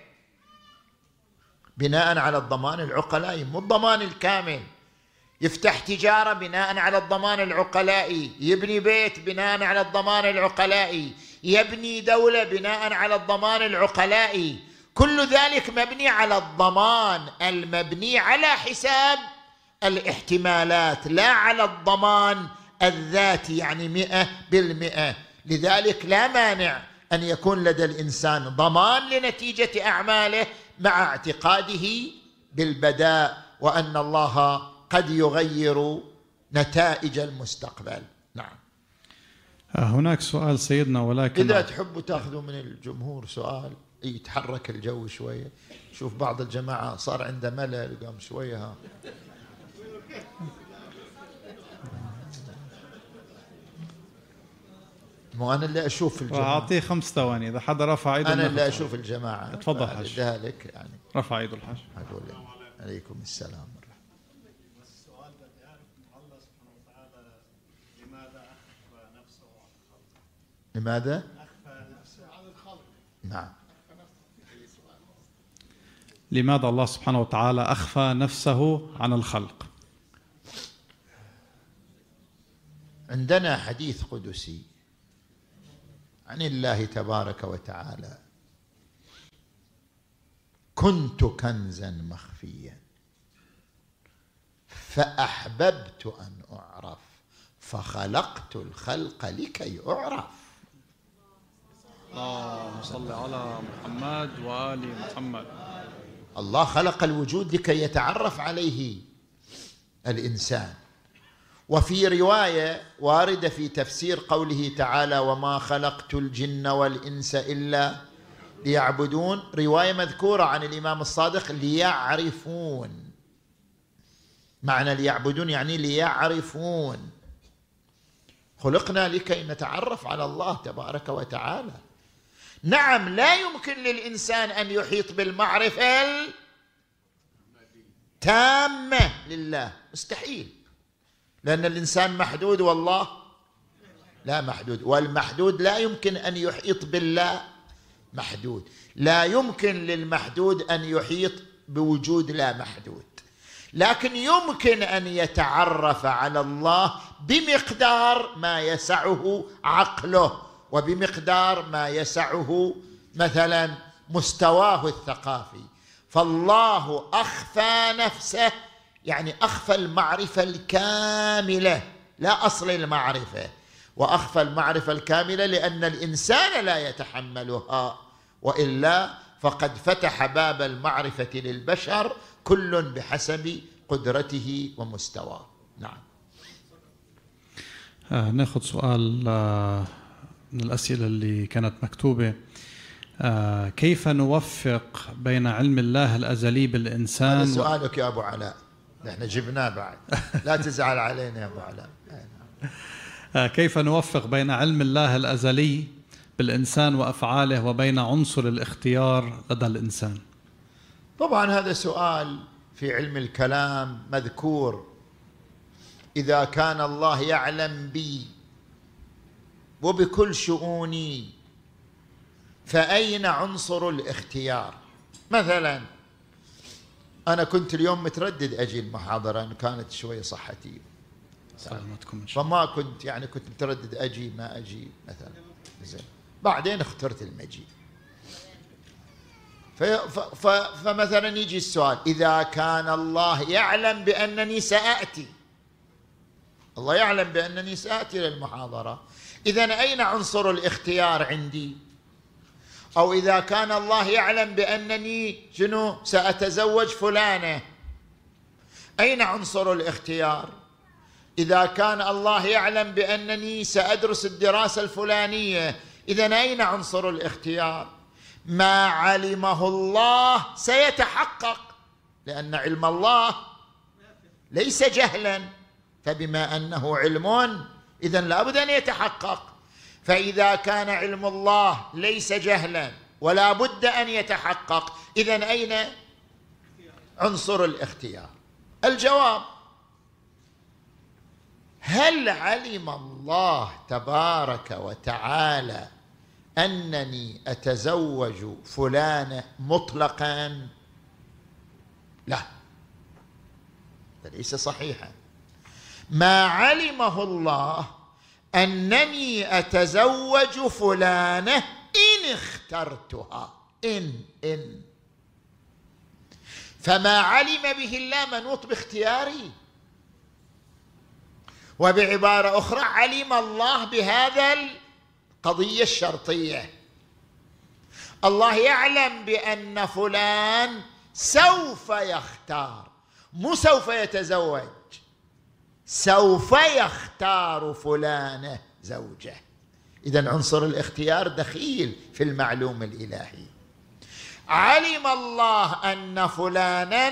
بناء على الضمان العقلائي، مو الضمان الكامل. يفتح تجارة بناء على الضمان العقلائي، يبني بيت بناء على الضمان العقلائي، يبني دولة بناء على الضمان العقلائي. كل ذلك مبني على الضمان المبني على حساب الاحتمالات، لا على الضمان الذاتي، يعني 100%. لذلك لا مانع أن يكون لدى الإنسان ضمان لنتيجة أعماله مع اعتقاده بالبداء وأن الله قد يغير نتائج المستقبل. نعم. هناك سؤال سيدنا، ولكن إذا تحبوا تأخذوا من الجمهور سؤال يتحرك الجو شوية. شوف بعض الجماعة صار عنده ملل قام شوية مو أنا اللي أشوف الجماعة. أعطيه 5 ثواني إذا حدا رفع ايده. أنا اللي أشوف الجماعة. تفضل حاج. ذلك يعني رفع ايده الحاج. أقول عليكم السلام. السؤال بدي أعرف من الله سبحانه وتعالى لماذا أخفى نفسه عن الخلق؟ لماذا؟ أخفى نفسه عن الخلق. نعم. لماذا الله سبحانه وتعالى أخفى نفسه عن الخلق؟ عندنا حديث قدسي عن الله تبارك وتعالى: كنت كنزا مخفيا فأحببت أن أعرف فخلقت الخلق لكي أعرف. اللهم صل على محمد وآل محمد. الله خلق الوجود لكي يتعرف عليه الإنسان. وفي رواية واردة في تفسير قوله تعالى: وما خلقت الجن والإنس إلا ليعبدون، رواية مذكورة عن الإمام الصادق: ليعرفون. معنى ليعبدون يعني ليعرفون. خلقنا لكي نتعرف على الله تبارك وتعالى. نعم، لا يمكن للإنسان أن يحيط بالمعرفة التامة لله، مستحيل، لأن الإنسان محدود والله لا محدود، والمحدود لا يمكن أن يحيط بالله محدود. لا يمكن للمحدود أن يحيط بوجود لا محدود، لكن يمكن أن يتعرف على الله بمقدار ما يسعه عقله وبمقدار ما يسعه مثلا مستواه الثقافي. فالله أخفى نفسه، يعني أخفى المعرفة الكاملة لا أصل المعرفة، وأخفى المعرفة الكاملة لأن الإنسان لا يتحملها، وإلا فقد فتح باب المعرفة للبشر كل بحسب قدرته ومستواه. نعم. ناخذ سؤال من الأسئلة اللي كانت مكتوبة. كيف نوفق بين علم الله الأزلي بالإنسان؟ هذا سؤالك يا أبو علاء، نحن جبناه بعد، لا تزعل علينا يا أبو علاء. كيف نوفق بين علم الله الأزلي بالإنسان وأفعاله وبين عنصر الاختيار لدى الإنسان؟ طبعا هذا سؤال في علم الكلام مذكور: إذا كان الله يعلم بي وبكل شؤوني فأين عنصر الاختيار؟ مثلا أنا كنت اليوم متردد أجي المحاضرة، إن كانت شوية صحتي سلامتكم. فما كنت كنت متردد أجي ما أجي مثلا. زين، بعدين اخترت المجيء. فمثلا يجي السؤال: إذا كان الله يعلم بأنني سآتي، الله يعلم بأنني سآتي للمحاضرة، إذن أين عنصر الاختيار عندي؟ أو إذا كان الله يعلم بأنني سأتزوج فلانة، أين عنصر الاختيار؟ إذا كان الله يعلم بأنني سأدرس الدراسة الفلانية، إذن أين عنصر الاختيار؟ ما علمه الله سيتحقق، لأن علم الله ليس جهلا، فبما أنه علم إذن لا بد أن يتحقق. فإذا كان علم الله ليس جهلا ولا بد أن يتحقق، إذن أين عنصر الاختيار؟ الجواب: هل علم الله تبارك وتعالى أنني أتزوج فلانة مطلقا؟ لا، ليس صحيحا. ما علمه الله أنني أتزوج فلانة إن اخترتها، إن فما علم به الله منوط باختياري. وبعبارة أخرى علم الله بهذا القضية الشرطية. الله يعلم بأن فلان سوف يختار، مو سوف يتزوج، سوف يختار فلانة زوجة. إذن عنصر الاختيار دخيل في المعلوم الإلهي. علم الله أن فلانا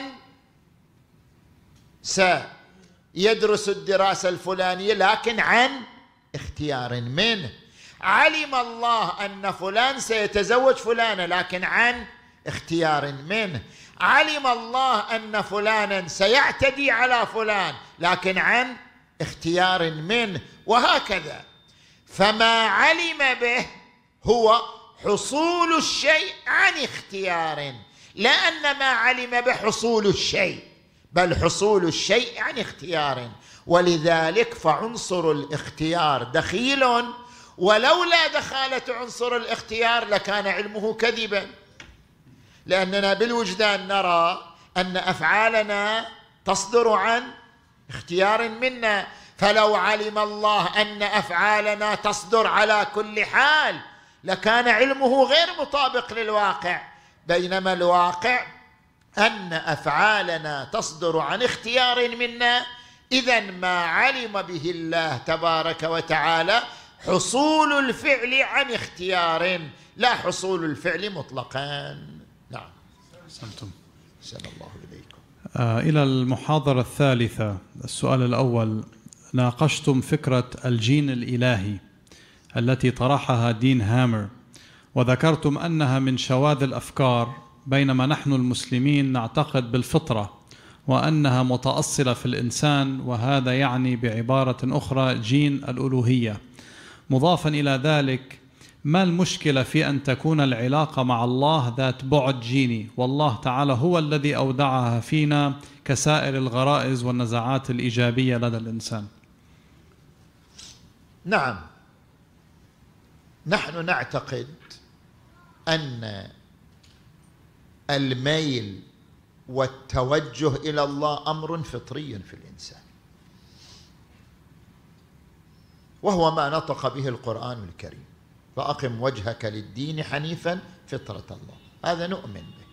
سيدرس الدراسة الفلانية لكن عن اختيار منه. علم الله أن فلان سيتزوج فلانة لكن عن اختيار منه. علم الله أن فلانا سيعتدي على فلان لكن عن اختيار منه، وهكذا. فما علم به هو حصول الشيء عن اختيار، لا أن ما علم به حصول الشيء، بل حصول الشيء عن اختيار. ولذلك فعنصر الاختيار دخيل، ولولا دخالة عنصر الاختيار لكان علمه كذبا، لأننا بالوجدان نرى أن أفعالنا تصدر عن اختيار منا. فلو علم الله أن أفعالنا تصدر على كل حال لكان علمه غير مطابق للواقع، بينما الواقع أن أفعالنا تصدر عن اختيار منا. إذن ما علم به الله تبارك وتعالى حصول الفعل عن اختيار، لا حصول الفعل مطلقا. نعم. أحسنتم. أحسن الله إليكم. إلى المحاضرة الثالثة. السؤال الأول: ناقشتم فكرة الجين الإلهي التي طرحها دين هامر، وذكرتم أنها من شواذ الأفكار، بينما نحن المسلمين نعتقد بالفطرة وأنها متأصلة في الإنسان، وهذا يعني بعبارة أخرى جين الألوهية. مضافا إلى ذلك، ما المشكلة في أن تكون العلاقة مع الله ذات بعد جيني، والله تعالى هو الذي أودعها فينا كسائر الغرائز والنزعات الإيجابية لدى الإنسان؟ نعم، نحن نعتقد أن الميل والتوجه إلى الله أمر فطري في الإنسان، وهو ما نطق به القرآن الكريم: فأقم وجهك للدين حنيفا فطرة الله. هذا نؤمن به،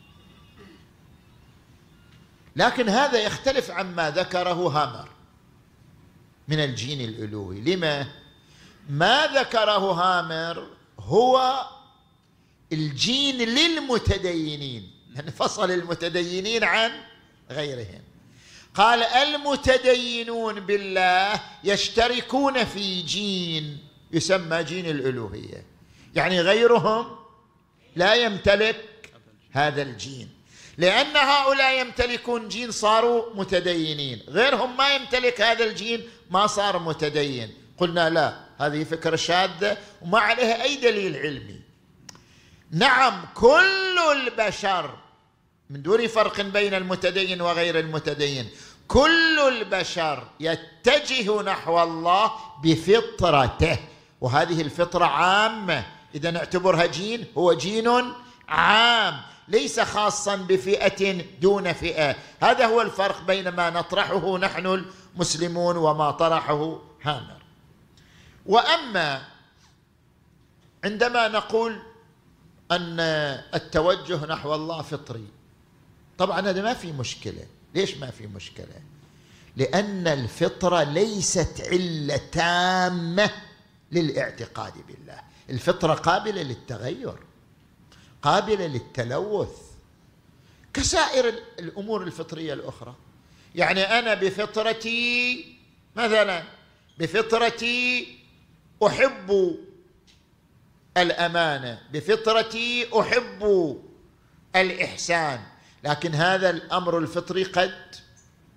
لكن هذا يختلف عما ذكره هامر من الجين الألوهي. لما؟ ما ذكره هامر هو الجين للمتدينين، يعني فصل المتدينين عن غيرهم. قال المتدينون بالله يشتركون في جين يسمى جين الألوهية، يعني غيرهم لا يمتلك هذا الجين، لأن هؤلاء يمتلكون جين صاروا متدينين، غيرهم ما يمتلك هذا الجين ما صار متدين. قلنا لا، هذه فكرة شاذة وما عليها أي دليل علمي. نعم، كل البشر من دون فرق بين المتدين وغير المتدين، كل البشر يتجه نحو الله بفطرته، وهذه الفطرة عامة. إذا نعتبرها جين، هو جين عام ليس خاصا بفئة دون فئة. هذا هو الفرق بين ما نطرحه نحن المسلمون وما طرحه هامر. وأما عندما نقول أن التوجه نحو الله فطري، طبعا هذا ما في مشكلة. ليش ما في مشكلة؟ لأن الفطرة ليست علة تامة للاعتقاد بالله. الفطرة قابلة للتغير، قابلة للتلوث كسائر الأمور الفطرية الأخرى. يعني أنا بفطرتي مثلا، بفطرتي أحب الأمانة، بفطرتي أحب الإحسان، لكن هذا الأمر الفطري قد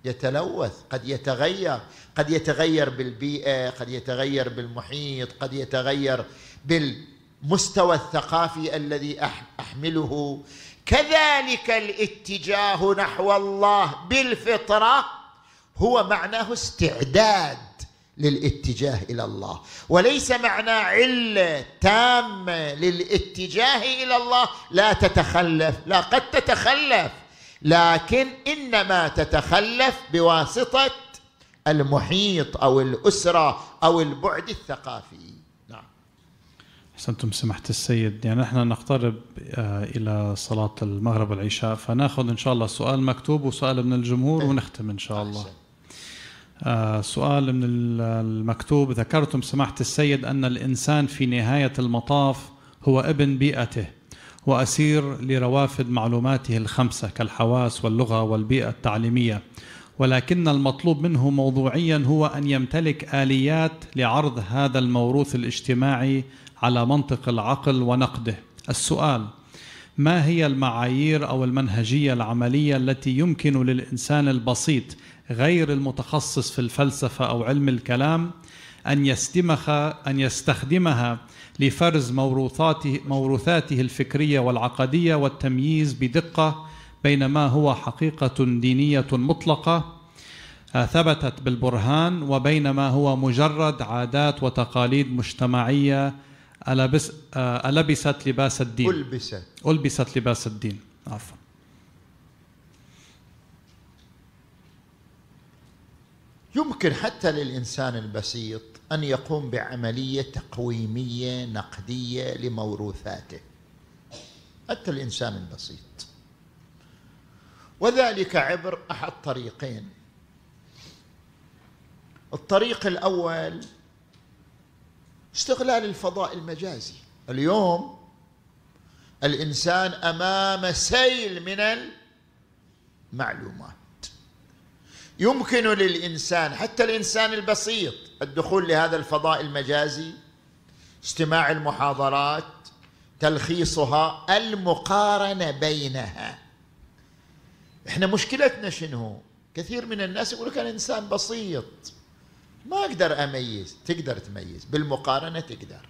يتلوث، قد يتغير بالبيئة، قد يتغير بالمحيط، قد يتغير بالمستوى الثقافي الذي أحمله. كذلك الاتجاه نحو الله بالفطرة هو معناه استعداد للاتجاه إلى الله، وليس معنى علة تامة للاتجاه إلى الله لا تتخلف، لا، قد تتخلف، لكن إنما تتخلف بواسطة المحيط أو الأسرة أو البعد الثقافي. نعم. أحسنتم سماحة السيد. يعني نحن نقترب إلى صلاة المغرب والعشاء، فناخذ إن شاء الله سؤال مكتوب وسؤال من الجمهور ونختم إن شاء الله. سؤال من المكتوب: ذكرتم سماحة السيد أن الإنسان في نهاية المطاف هو ابن بيئته وأسير لروافد معلوماته الخمسة كالحواس واللغة والبيئة التعليمية، ولكن المطلوب منه موضوعيا هو أن يمتلك آليات لعرض هذا الموروث الاجتماعي على منطق العقل ونقده. السؤال: ما هي المعايير أو المنهجية العملية التي يمكن للإنسان البسيط غير المتخصص في الفلسفة أو علم الكلام أن يستخدمها لفرز موروثاته الفكرية والعقدية والتمييز بدقة بين ما هو حقيقة دينية مطلقة ثبتت بالبرهان وبين ما هو مجرد عادات وتقاليد مجتمعية ألبست لباس الدين؟ ألبست لباس الدين. عفوا. يمكن حتى للإنسان البسيط أن يقوم بعملية تقويمية نقدية لموروثاته، حتى الإنسان البسيط، وذلك عبر أحد طريقين. الطريق الأول استغلال الفضاء المجازي. اليوم الإنسان أمام سيل من المعلومات، يمكن للإنسان حتى الإنسان البسيط الدخول لهذا الفضاء المجازي، استماع المحاضرات، تلخيصها، المقارنة بينها. احنا مشكلتنا شنو؟ كثير من الناس يقول لك أنا إنسان بسيط ما أقدر أميز. تقدر تميز بالمقارنة،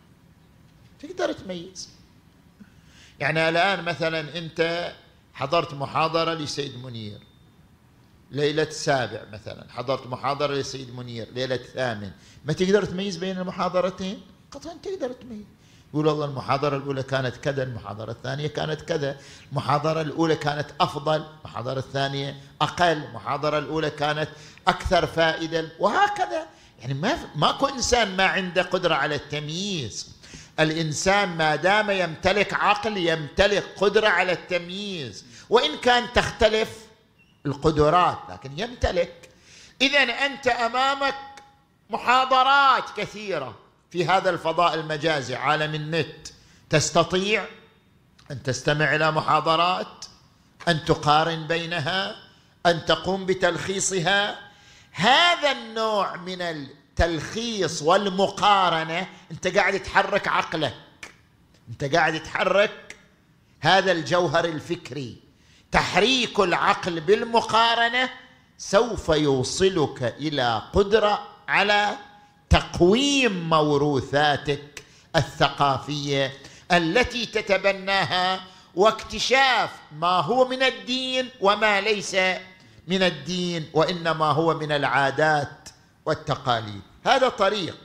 تقدر تميز. يعني الآن مثلا أنت حضرت محاضرة لسيد منير ليلة 7 مثلا، حضرت محاضرة لسيد منير ليلة 8، ما تقدر تميز بين المحاضرتين؟ قطعا تقدر تميز. يقول والله المحاضرة الأولى كانت كذا، المحاضرة الثانية كانت كذا، المحاضرة الأولى كانت أفضل، المحاضرة الثانية أقل، المحاضرة الأولى كانت أكثر فائدة، وهكذا. يعني ماكو إنسان ما عنده قدرة على التمييز. الإنسان ما دام يمتلك عقل يمتلك قدرة على التمييز، وإن كان تختلف القدرات لكن يمتلك. إذن أنت أمامك محاضرات كثيرة في هذا الفضاء المجازي عالم النت، تستطيع أن تستمع إلى محاضرات، أن تقارن بينها، أن تقوم بتلخيصها. هذا النوع من التلخيص والمقارنة أنت قاعد تحرك عقلك، أنت قاعد تحرك هذا الجوهر الفكري. تحريك العقل بالمقارنة سوف يوصلك إلى قدرة على تقويم موروثاتك الثقافية التي تتبناها، واكتشاف ما هو من الدين وما ليس من الدين، وإنما هو من العادات والتقاليد. هذا طريق.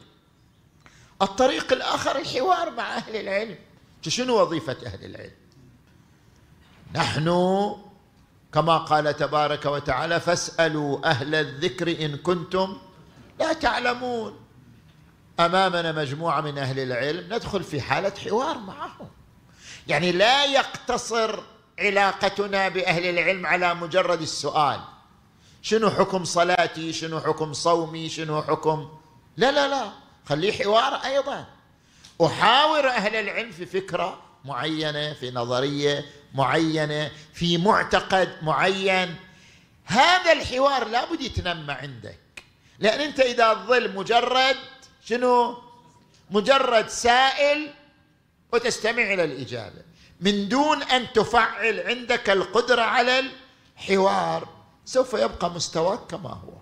الطريق الآخر الحوار مع أهل العلم. شنو وظيفة أهل العلم؟ نحن كما قال تبارك وتعالى: فاسألوا أهل الذكر إن كنتم لا تعلمون. أمامنا مجموعة من أهل العلم ندخل في حالة حوار معهم. يعني لا يقتصر علاقتنا بأهل العلم على مجرد السؤال: شنو حكم صلاتي، شنو حكم صومي، شنو حكم، لا، خليه حوار أيضا. أحاور أهل العلم في فكرة معينة، في نظرية معينة، في معتقد معين. هذا الحوار لابد يتنمى عندك، لأن أنت إذا تظل مجرد سائل وتستمع إلى الإجابة من دون أن تفعل عندك القدرة على الحوار، سوف يبقى مستواك كما هو.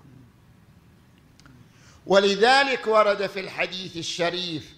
ولذلك ورد في الحديث الشريف: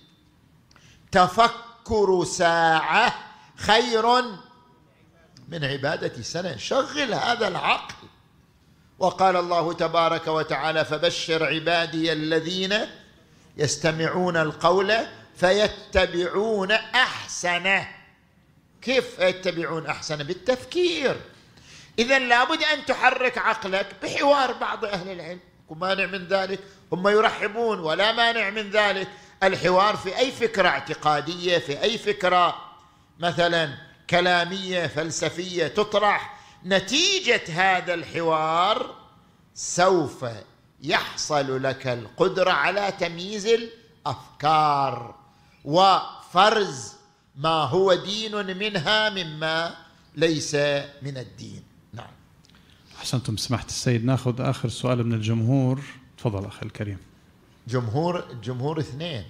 تفكر ساعة خير من عبادة سنة. شغل هذا العقل. وقال الله تبارك وتعالى: فبشر عبادي الذين يستمعون القول فيتبعون أحسنه. كيف يتبعون أحسنه؟ بالتفكير. إذن لابد أن تحرك عقلك بحوار بعض أهل العلم، ومانع من ذلك، هم يرحبون ولا مانع من ذلك. الحوار في أي فكرة اعتقادية، في أي فكرة مثلا كلامية فلسفية تطرح، نتيجة هذا الحوار سوف يحصل لك القدرة على تمييز الأفكار وفرز ما هو دين منها مما ليس من الدين. نعم. أحسنتم سماحة السيد. ناخذ آخر سؤال من الجمهور. تفضل أخي الكريم. الجمهور اثنين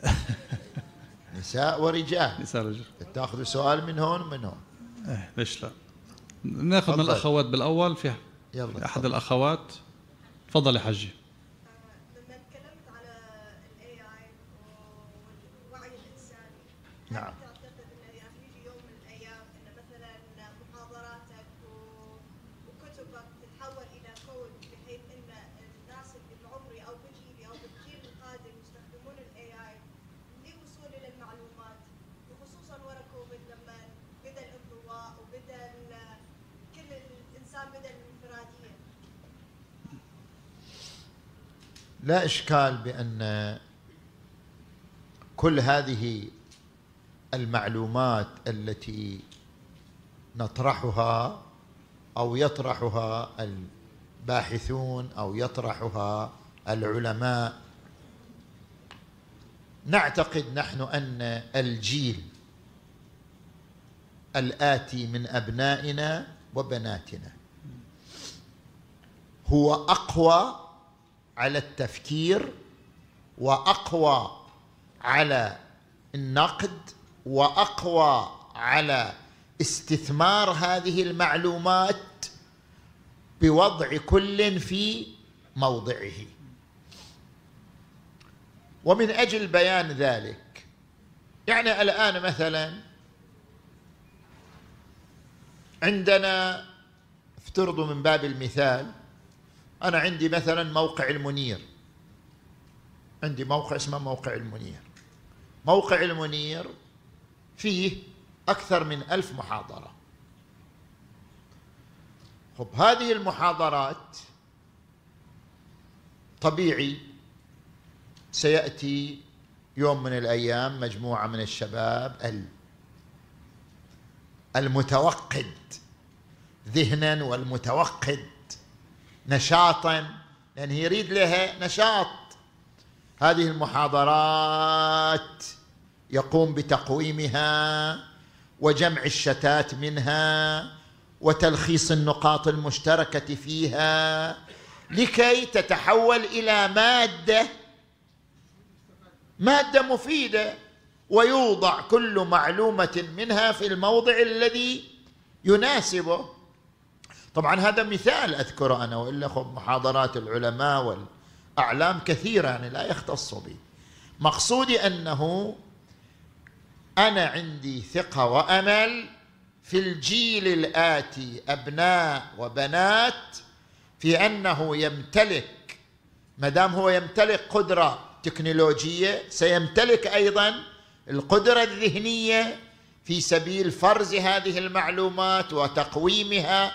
نساء ورجال. نساء ورجال. تاخذوا سؤال من هون ومن هون. ليش لا؟ ناخذ من الأخوات بالأول. في أحد الأخوات. تفضل يا حجي. لما تكلمت على AI والوعي الإنساني، نعم. تعتقد انه يجي يوم من الايام ان مثلا محاضراتك وكتبك تتحول الى كود، بحيث ان الناس اللي بعمري او بجيلي او بالجيل القادم يستخدمون AI للوصول الى المعلومات، وخصوصا ورا كوفيد لما بدا الانطواء وبدا كل الانسان بدا الانفراديه. لا إشكال بأن كل هذه المعلومات التي نطرحها أو يطرحها الباحثون أو يطرحها العلماء، نعتقد نحن أن الجيل الآتي من أبنائنا وبناتنا هو أقوى على التفكير، وأقوى على النقد، وأقوى على استثمار هذه المعلومات بوضع كل في موضعه. ومن أجل بيان ذلك، يعني الآن مثلا عندنا، افترضوا من باب المثال، أنا عندي مثلا موقع المنير، عندي موقع اسمه موقع المنير. موقع المنير فيه أكثر من 1000 محاضرة. خب، هذه المحاضرات طبيعي سيأتي يوم من الأيام مجموعة من الشباب المتوقد ذهنا والمتوقد نشاطا، لأنه يريد لها نشاط. هذه المحاضرات يقوم بتقويمها وجمع الشتات منها وتلخيص النقاط المشتركة فيها لكي تتحول إلى مادة مفيدة، ويوضع كل معلومة منها في الموضع الذي يناسبه. طبعا هذا مثال أذكره أنا، وإلا خب محاضرات العلماء والأعلام كثيرة يعني لا يختص بي. مقصودي أنه أنا عندي ثقة وأمل في الجيل الآتي، أبناء وبنات، في أنه يمتلك، مدام هو يمتلك قدرة تكنولوجية، سيمتلك أيضا القدرة الذهنية في سبيل فرز هذه المعلومات وتقويمها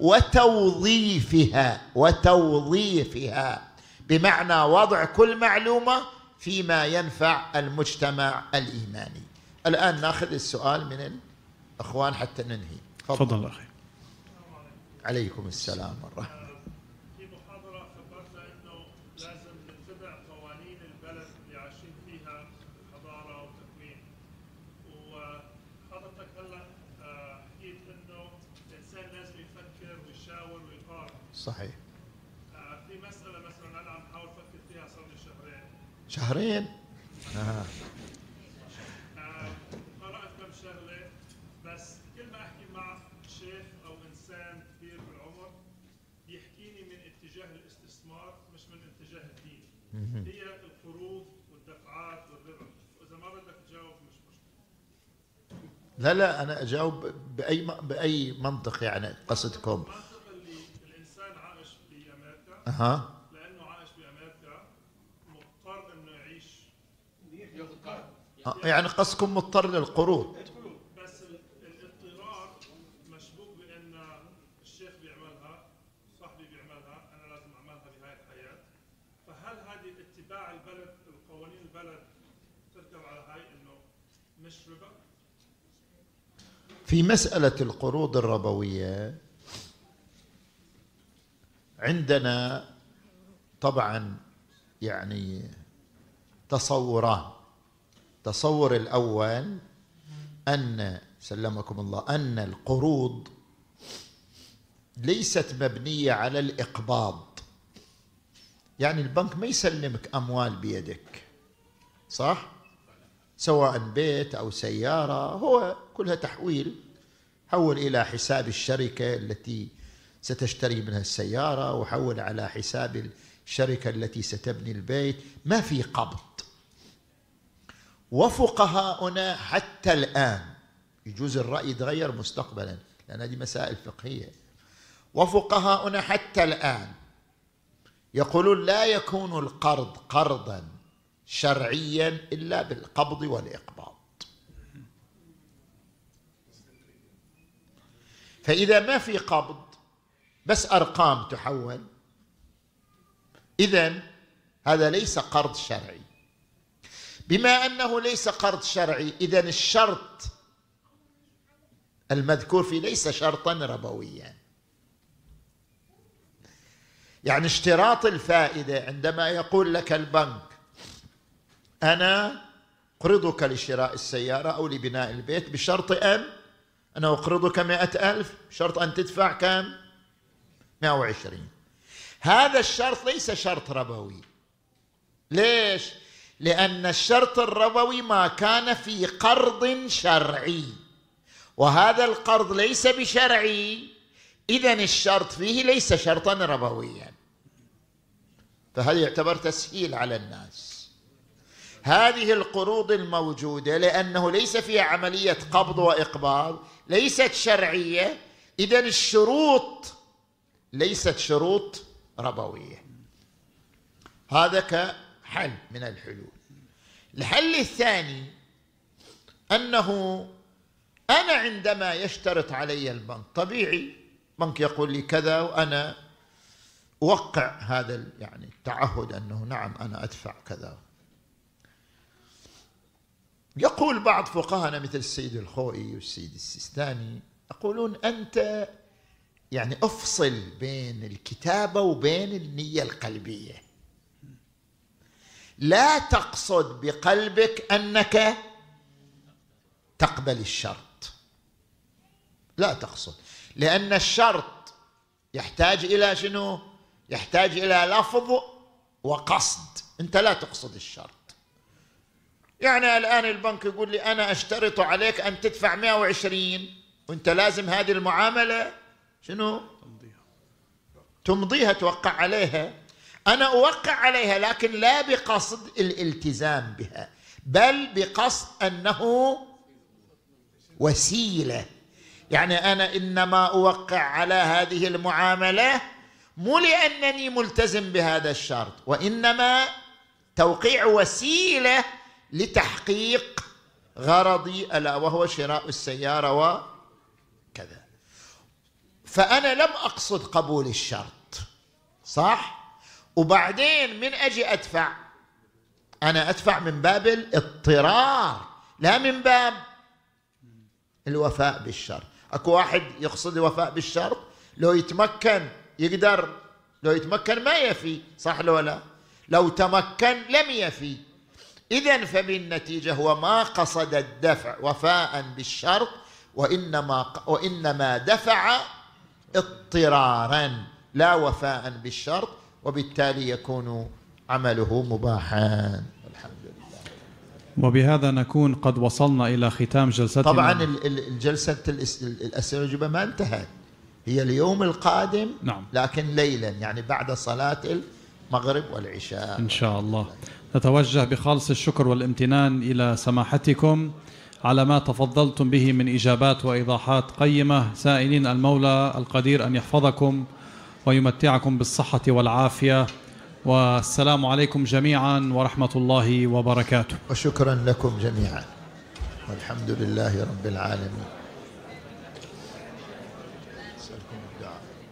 وتوظيفها بمعنى وضع كل معلومة فيما ينفع المجتمع الإيماني. الآن ناخذ السؤال من الأخوان حتى ننهي. تفضل أخي. عليكم السلام ورحمة. في محاضرة خبرتنا إنه لازم نتبع قوانين البلد اللي عايشين فيها، حضارة وتكوين. وحضرتك هلا حكيت إنه الإنسان لازم يفكر ويشاور ويقارن. صحيح. في مسألة مثلا أنا عم بحاول أفكر فيها صار لي شهرين. شهرين؟ قرأت كم شغلة، بس كل ما أحكي مع شيخ أو إنسان كبير بالعمر بيحكي اتجاه الاستثمار مش من اتجاه الدين. هي القروض والدفعات والربا، واذا ما بدك تجاوب مش مشكله. لا أنا أجاوب بأي منطق يعني قصدكم؟ المنطق اللي الإنسان عايش بأمريكا لأنه عايش بأمريكا مضطر إنه يعيش ياخذ قرض. يعني قصدكم مضطر للقروض. بس الاضطرار مشبوك بأن الشيخ بيعملها، صاحبي بيعملها، أنا لازم أعملها بهاي الحياة. فهل هذه اتباع البلد، القوانين البلد تركب على هاي إنه مش ربا؟ في مسألة القروض الربوية عندنا طبعا يعني تصوران. التصور الأول أن سلمكم الله أن القروض ليست مبنية على الإقباض، يعني البنك ما يسلمك أموال بيدك، صح؟ سواء بيت أو سيارة، هو كلها تحويل، حول إلى حساب الشركة التي ستشتري منها السيارة، وحول على حساب الشركة التي ستبني البيت، ما في قبض. وفقهاؤنا حتى الآن، يجوز الرأي يتغير مستقبلا لأن هذه مسائل فقهية، وفقهاؤنا حتى الآن يقولون لا يكون القرض قرضا شرعيا إلا بالقبض والإقباض. فإذا ما في قبض بس أرقام تحول، إذن هذا ليس قرض شرعي. بما أنه ليس قرض شرعي، إذن الشرط المذكور فيه ليس شرطا ربويا. يعني اشتراط الفائدة عندما يقول لك البنك أنا أقرضك لشراء السيارة أو لبناء البيت بشرط أن أنا أقرضك 100,000 بشرط أن تدفع كم؟ 120. هذا الشرط ليس شرط ربوي. ليش؟ لأن الشرط الربوي ما كان في قرض شرعي، وهذا القرض ليس بشرعي، إذن الشرط فيه ليس شرطا ربويا. فهذا يعتبر تسهيل على الناس. هذه القروض الموجودة لأنه ليس فيها عملية قبض وإقباض، ليست شرعية، إذن الشروط ليست شروط ربوية. هذا كحل من الحلول. الحل الثاني أنه أنا عندما يشترط علي البنك، طبيعي بنك يقول لي كذا وأنا أوقع هذا يعني التعهد أنه نعم أنا أدفع كذا. يقول بعض فقهاءنا مثل السيد الخوئي والسيد السيستاني يقولون أنت يعني أفصل بين الكتابة وبين النية القلبية. لا تقصد بقلبك أنك تقبل الشرط، لا تقصد، لأن الشرط يحتاج إلى شنو؟ يحتاج إلى لفظ وقصد. أنت لا تقصد الشرط. يعني الآن البنك يقول لي أنا أشترط عليك أن تدفع 120 وأنت لازم هذه المعاملة شنو؟ تمضيها، توقع عليها. أنا أوقع عليها لكن لا بقصد الالتزام بها، بل بقصد أنه وسيلة. يعني أنا إنما أوقع على هذه المعاملة مو لأنني ملتزم بهذا الشرط، وإنما توقيع وسيلة لتحقيق غرضي ألا وهو شراء السيارة وكذا. فأنا لم أقصد قبول الشرط، صح؟ وبعدين من أجي أدفع، أنا أدفع من باب الاضطرار لا من باب الوفاء بالشرط. أكو واحد يقصد الوفاء بالشرط لو يتمكن يقدر، لو يتمكن ما يفي، صح لو لا؟ لو تمكن لم يفي. إذن فبالنتيجة هو ما قصد الدفع وفاء بالشرط، وإنما دفع اضطرارا لا وفاء بالشرط، وبالتالي يكون عمله مباحا. الحمد لله. وبهذا نكون قد وصلنا إلى ختام جلستنا. طبعا الجلسة الأسئلة والأجوبة ما انتهت، هي اليوم القادم. نعم. لكن ليلا، يعني بعد صلاة المغرب والعشاء إن شاء الله. نتوجه بخالص الشكر والامتنان إلى سماحتكم على ما تفضلتم به من إجابات وإيضاحات قيمة، سائلين المولى القدير أن يحفظكم ويمتعكم بالصحة والعافية، والسلام عليكم جميعا ورحمة الله وبركاته. وشكرا لكم جميعا، والحمد لله رب العالمين. أسألكم الدعاء.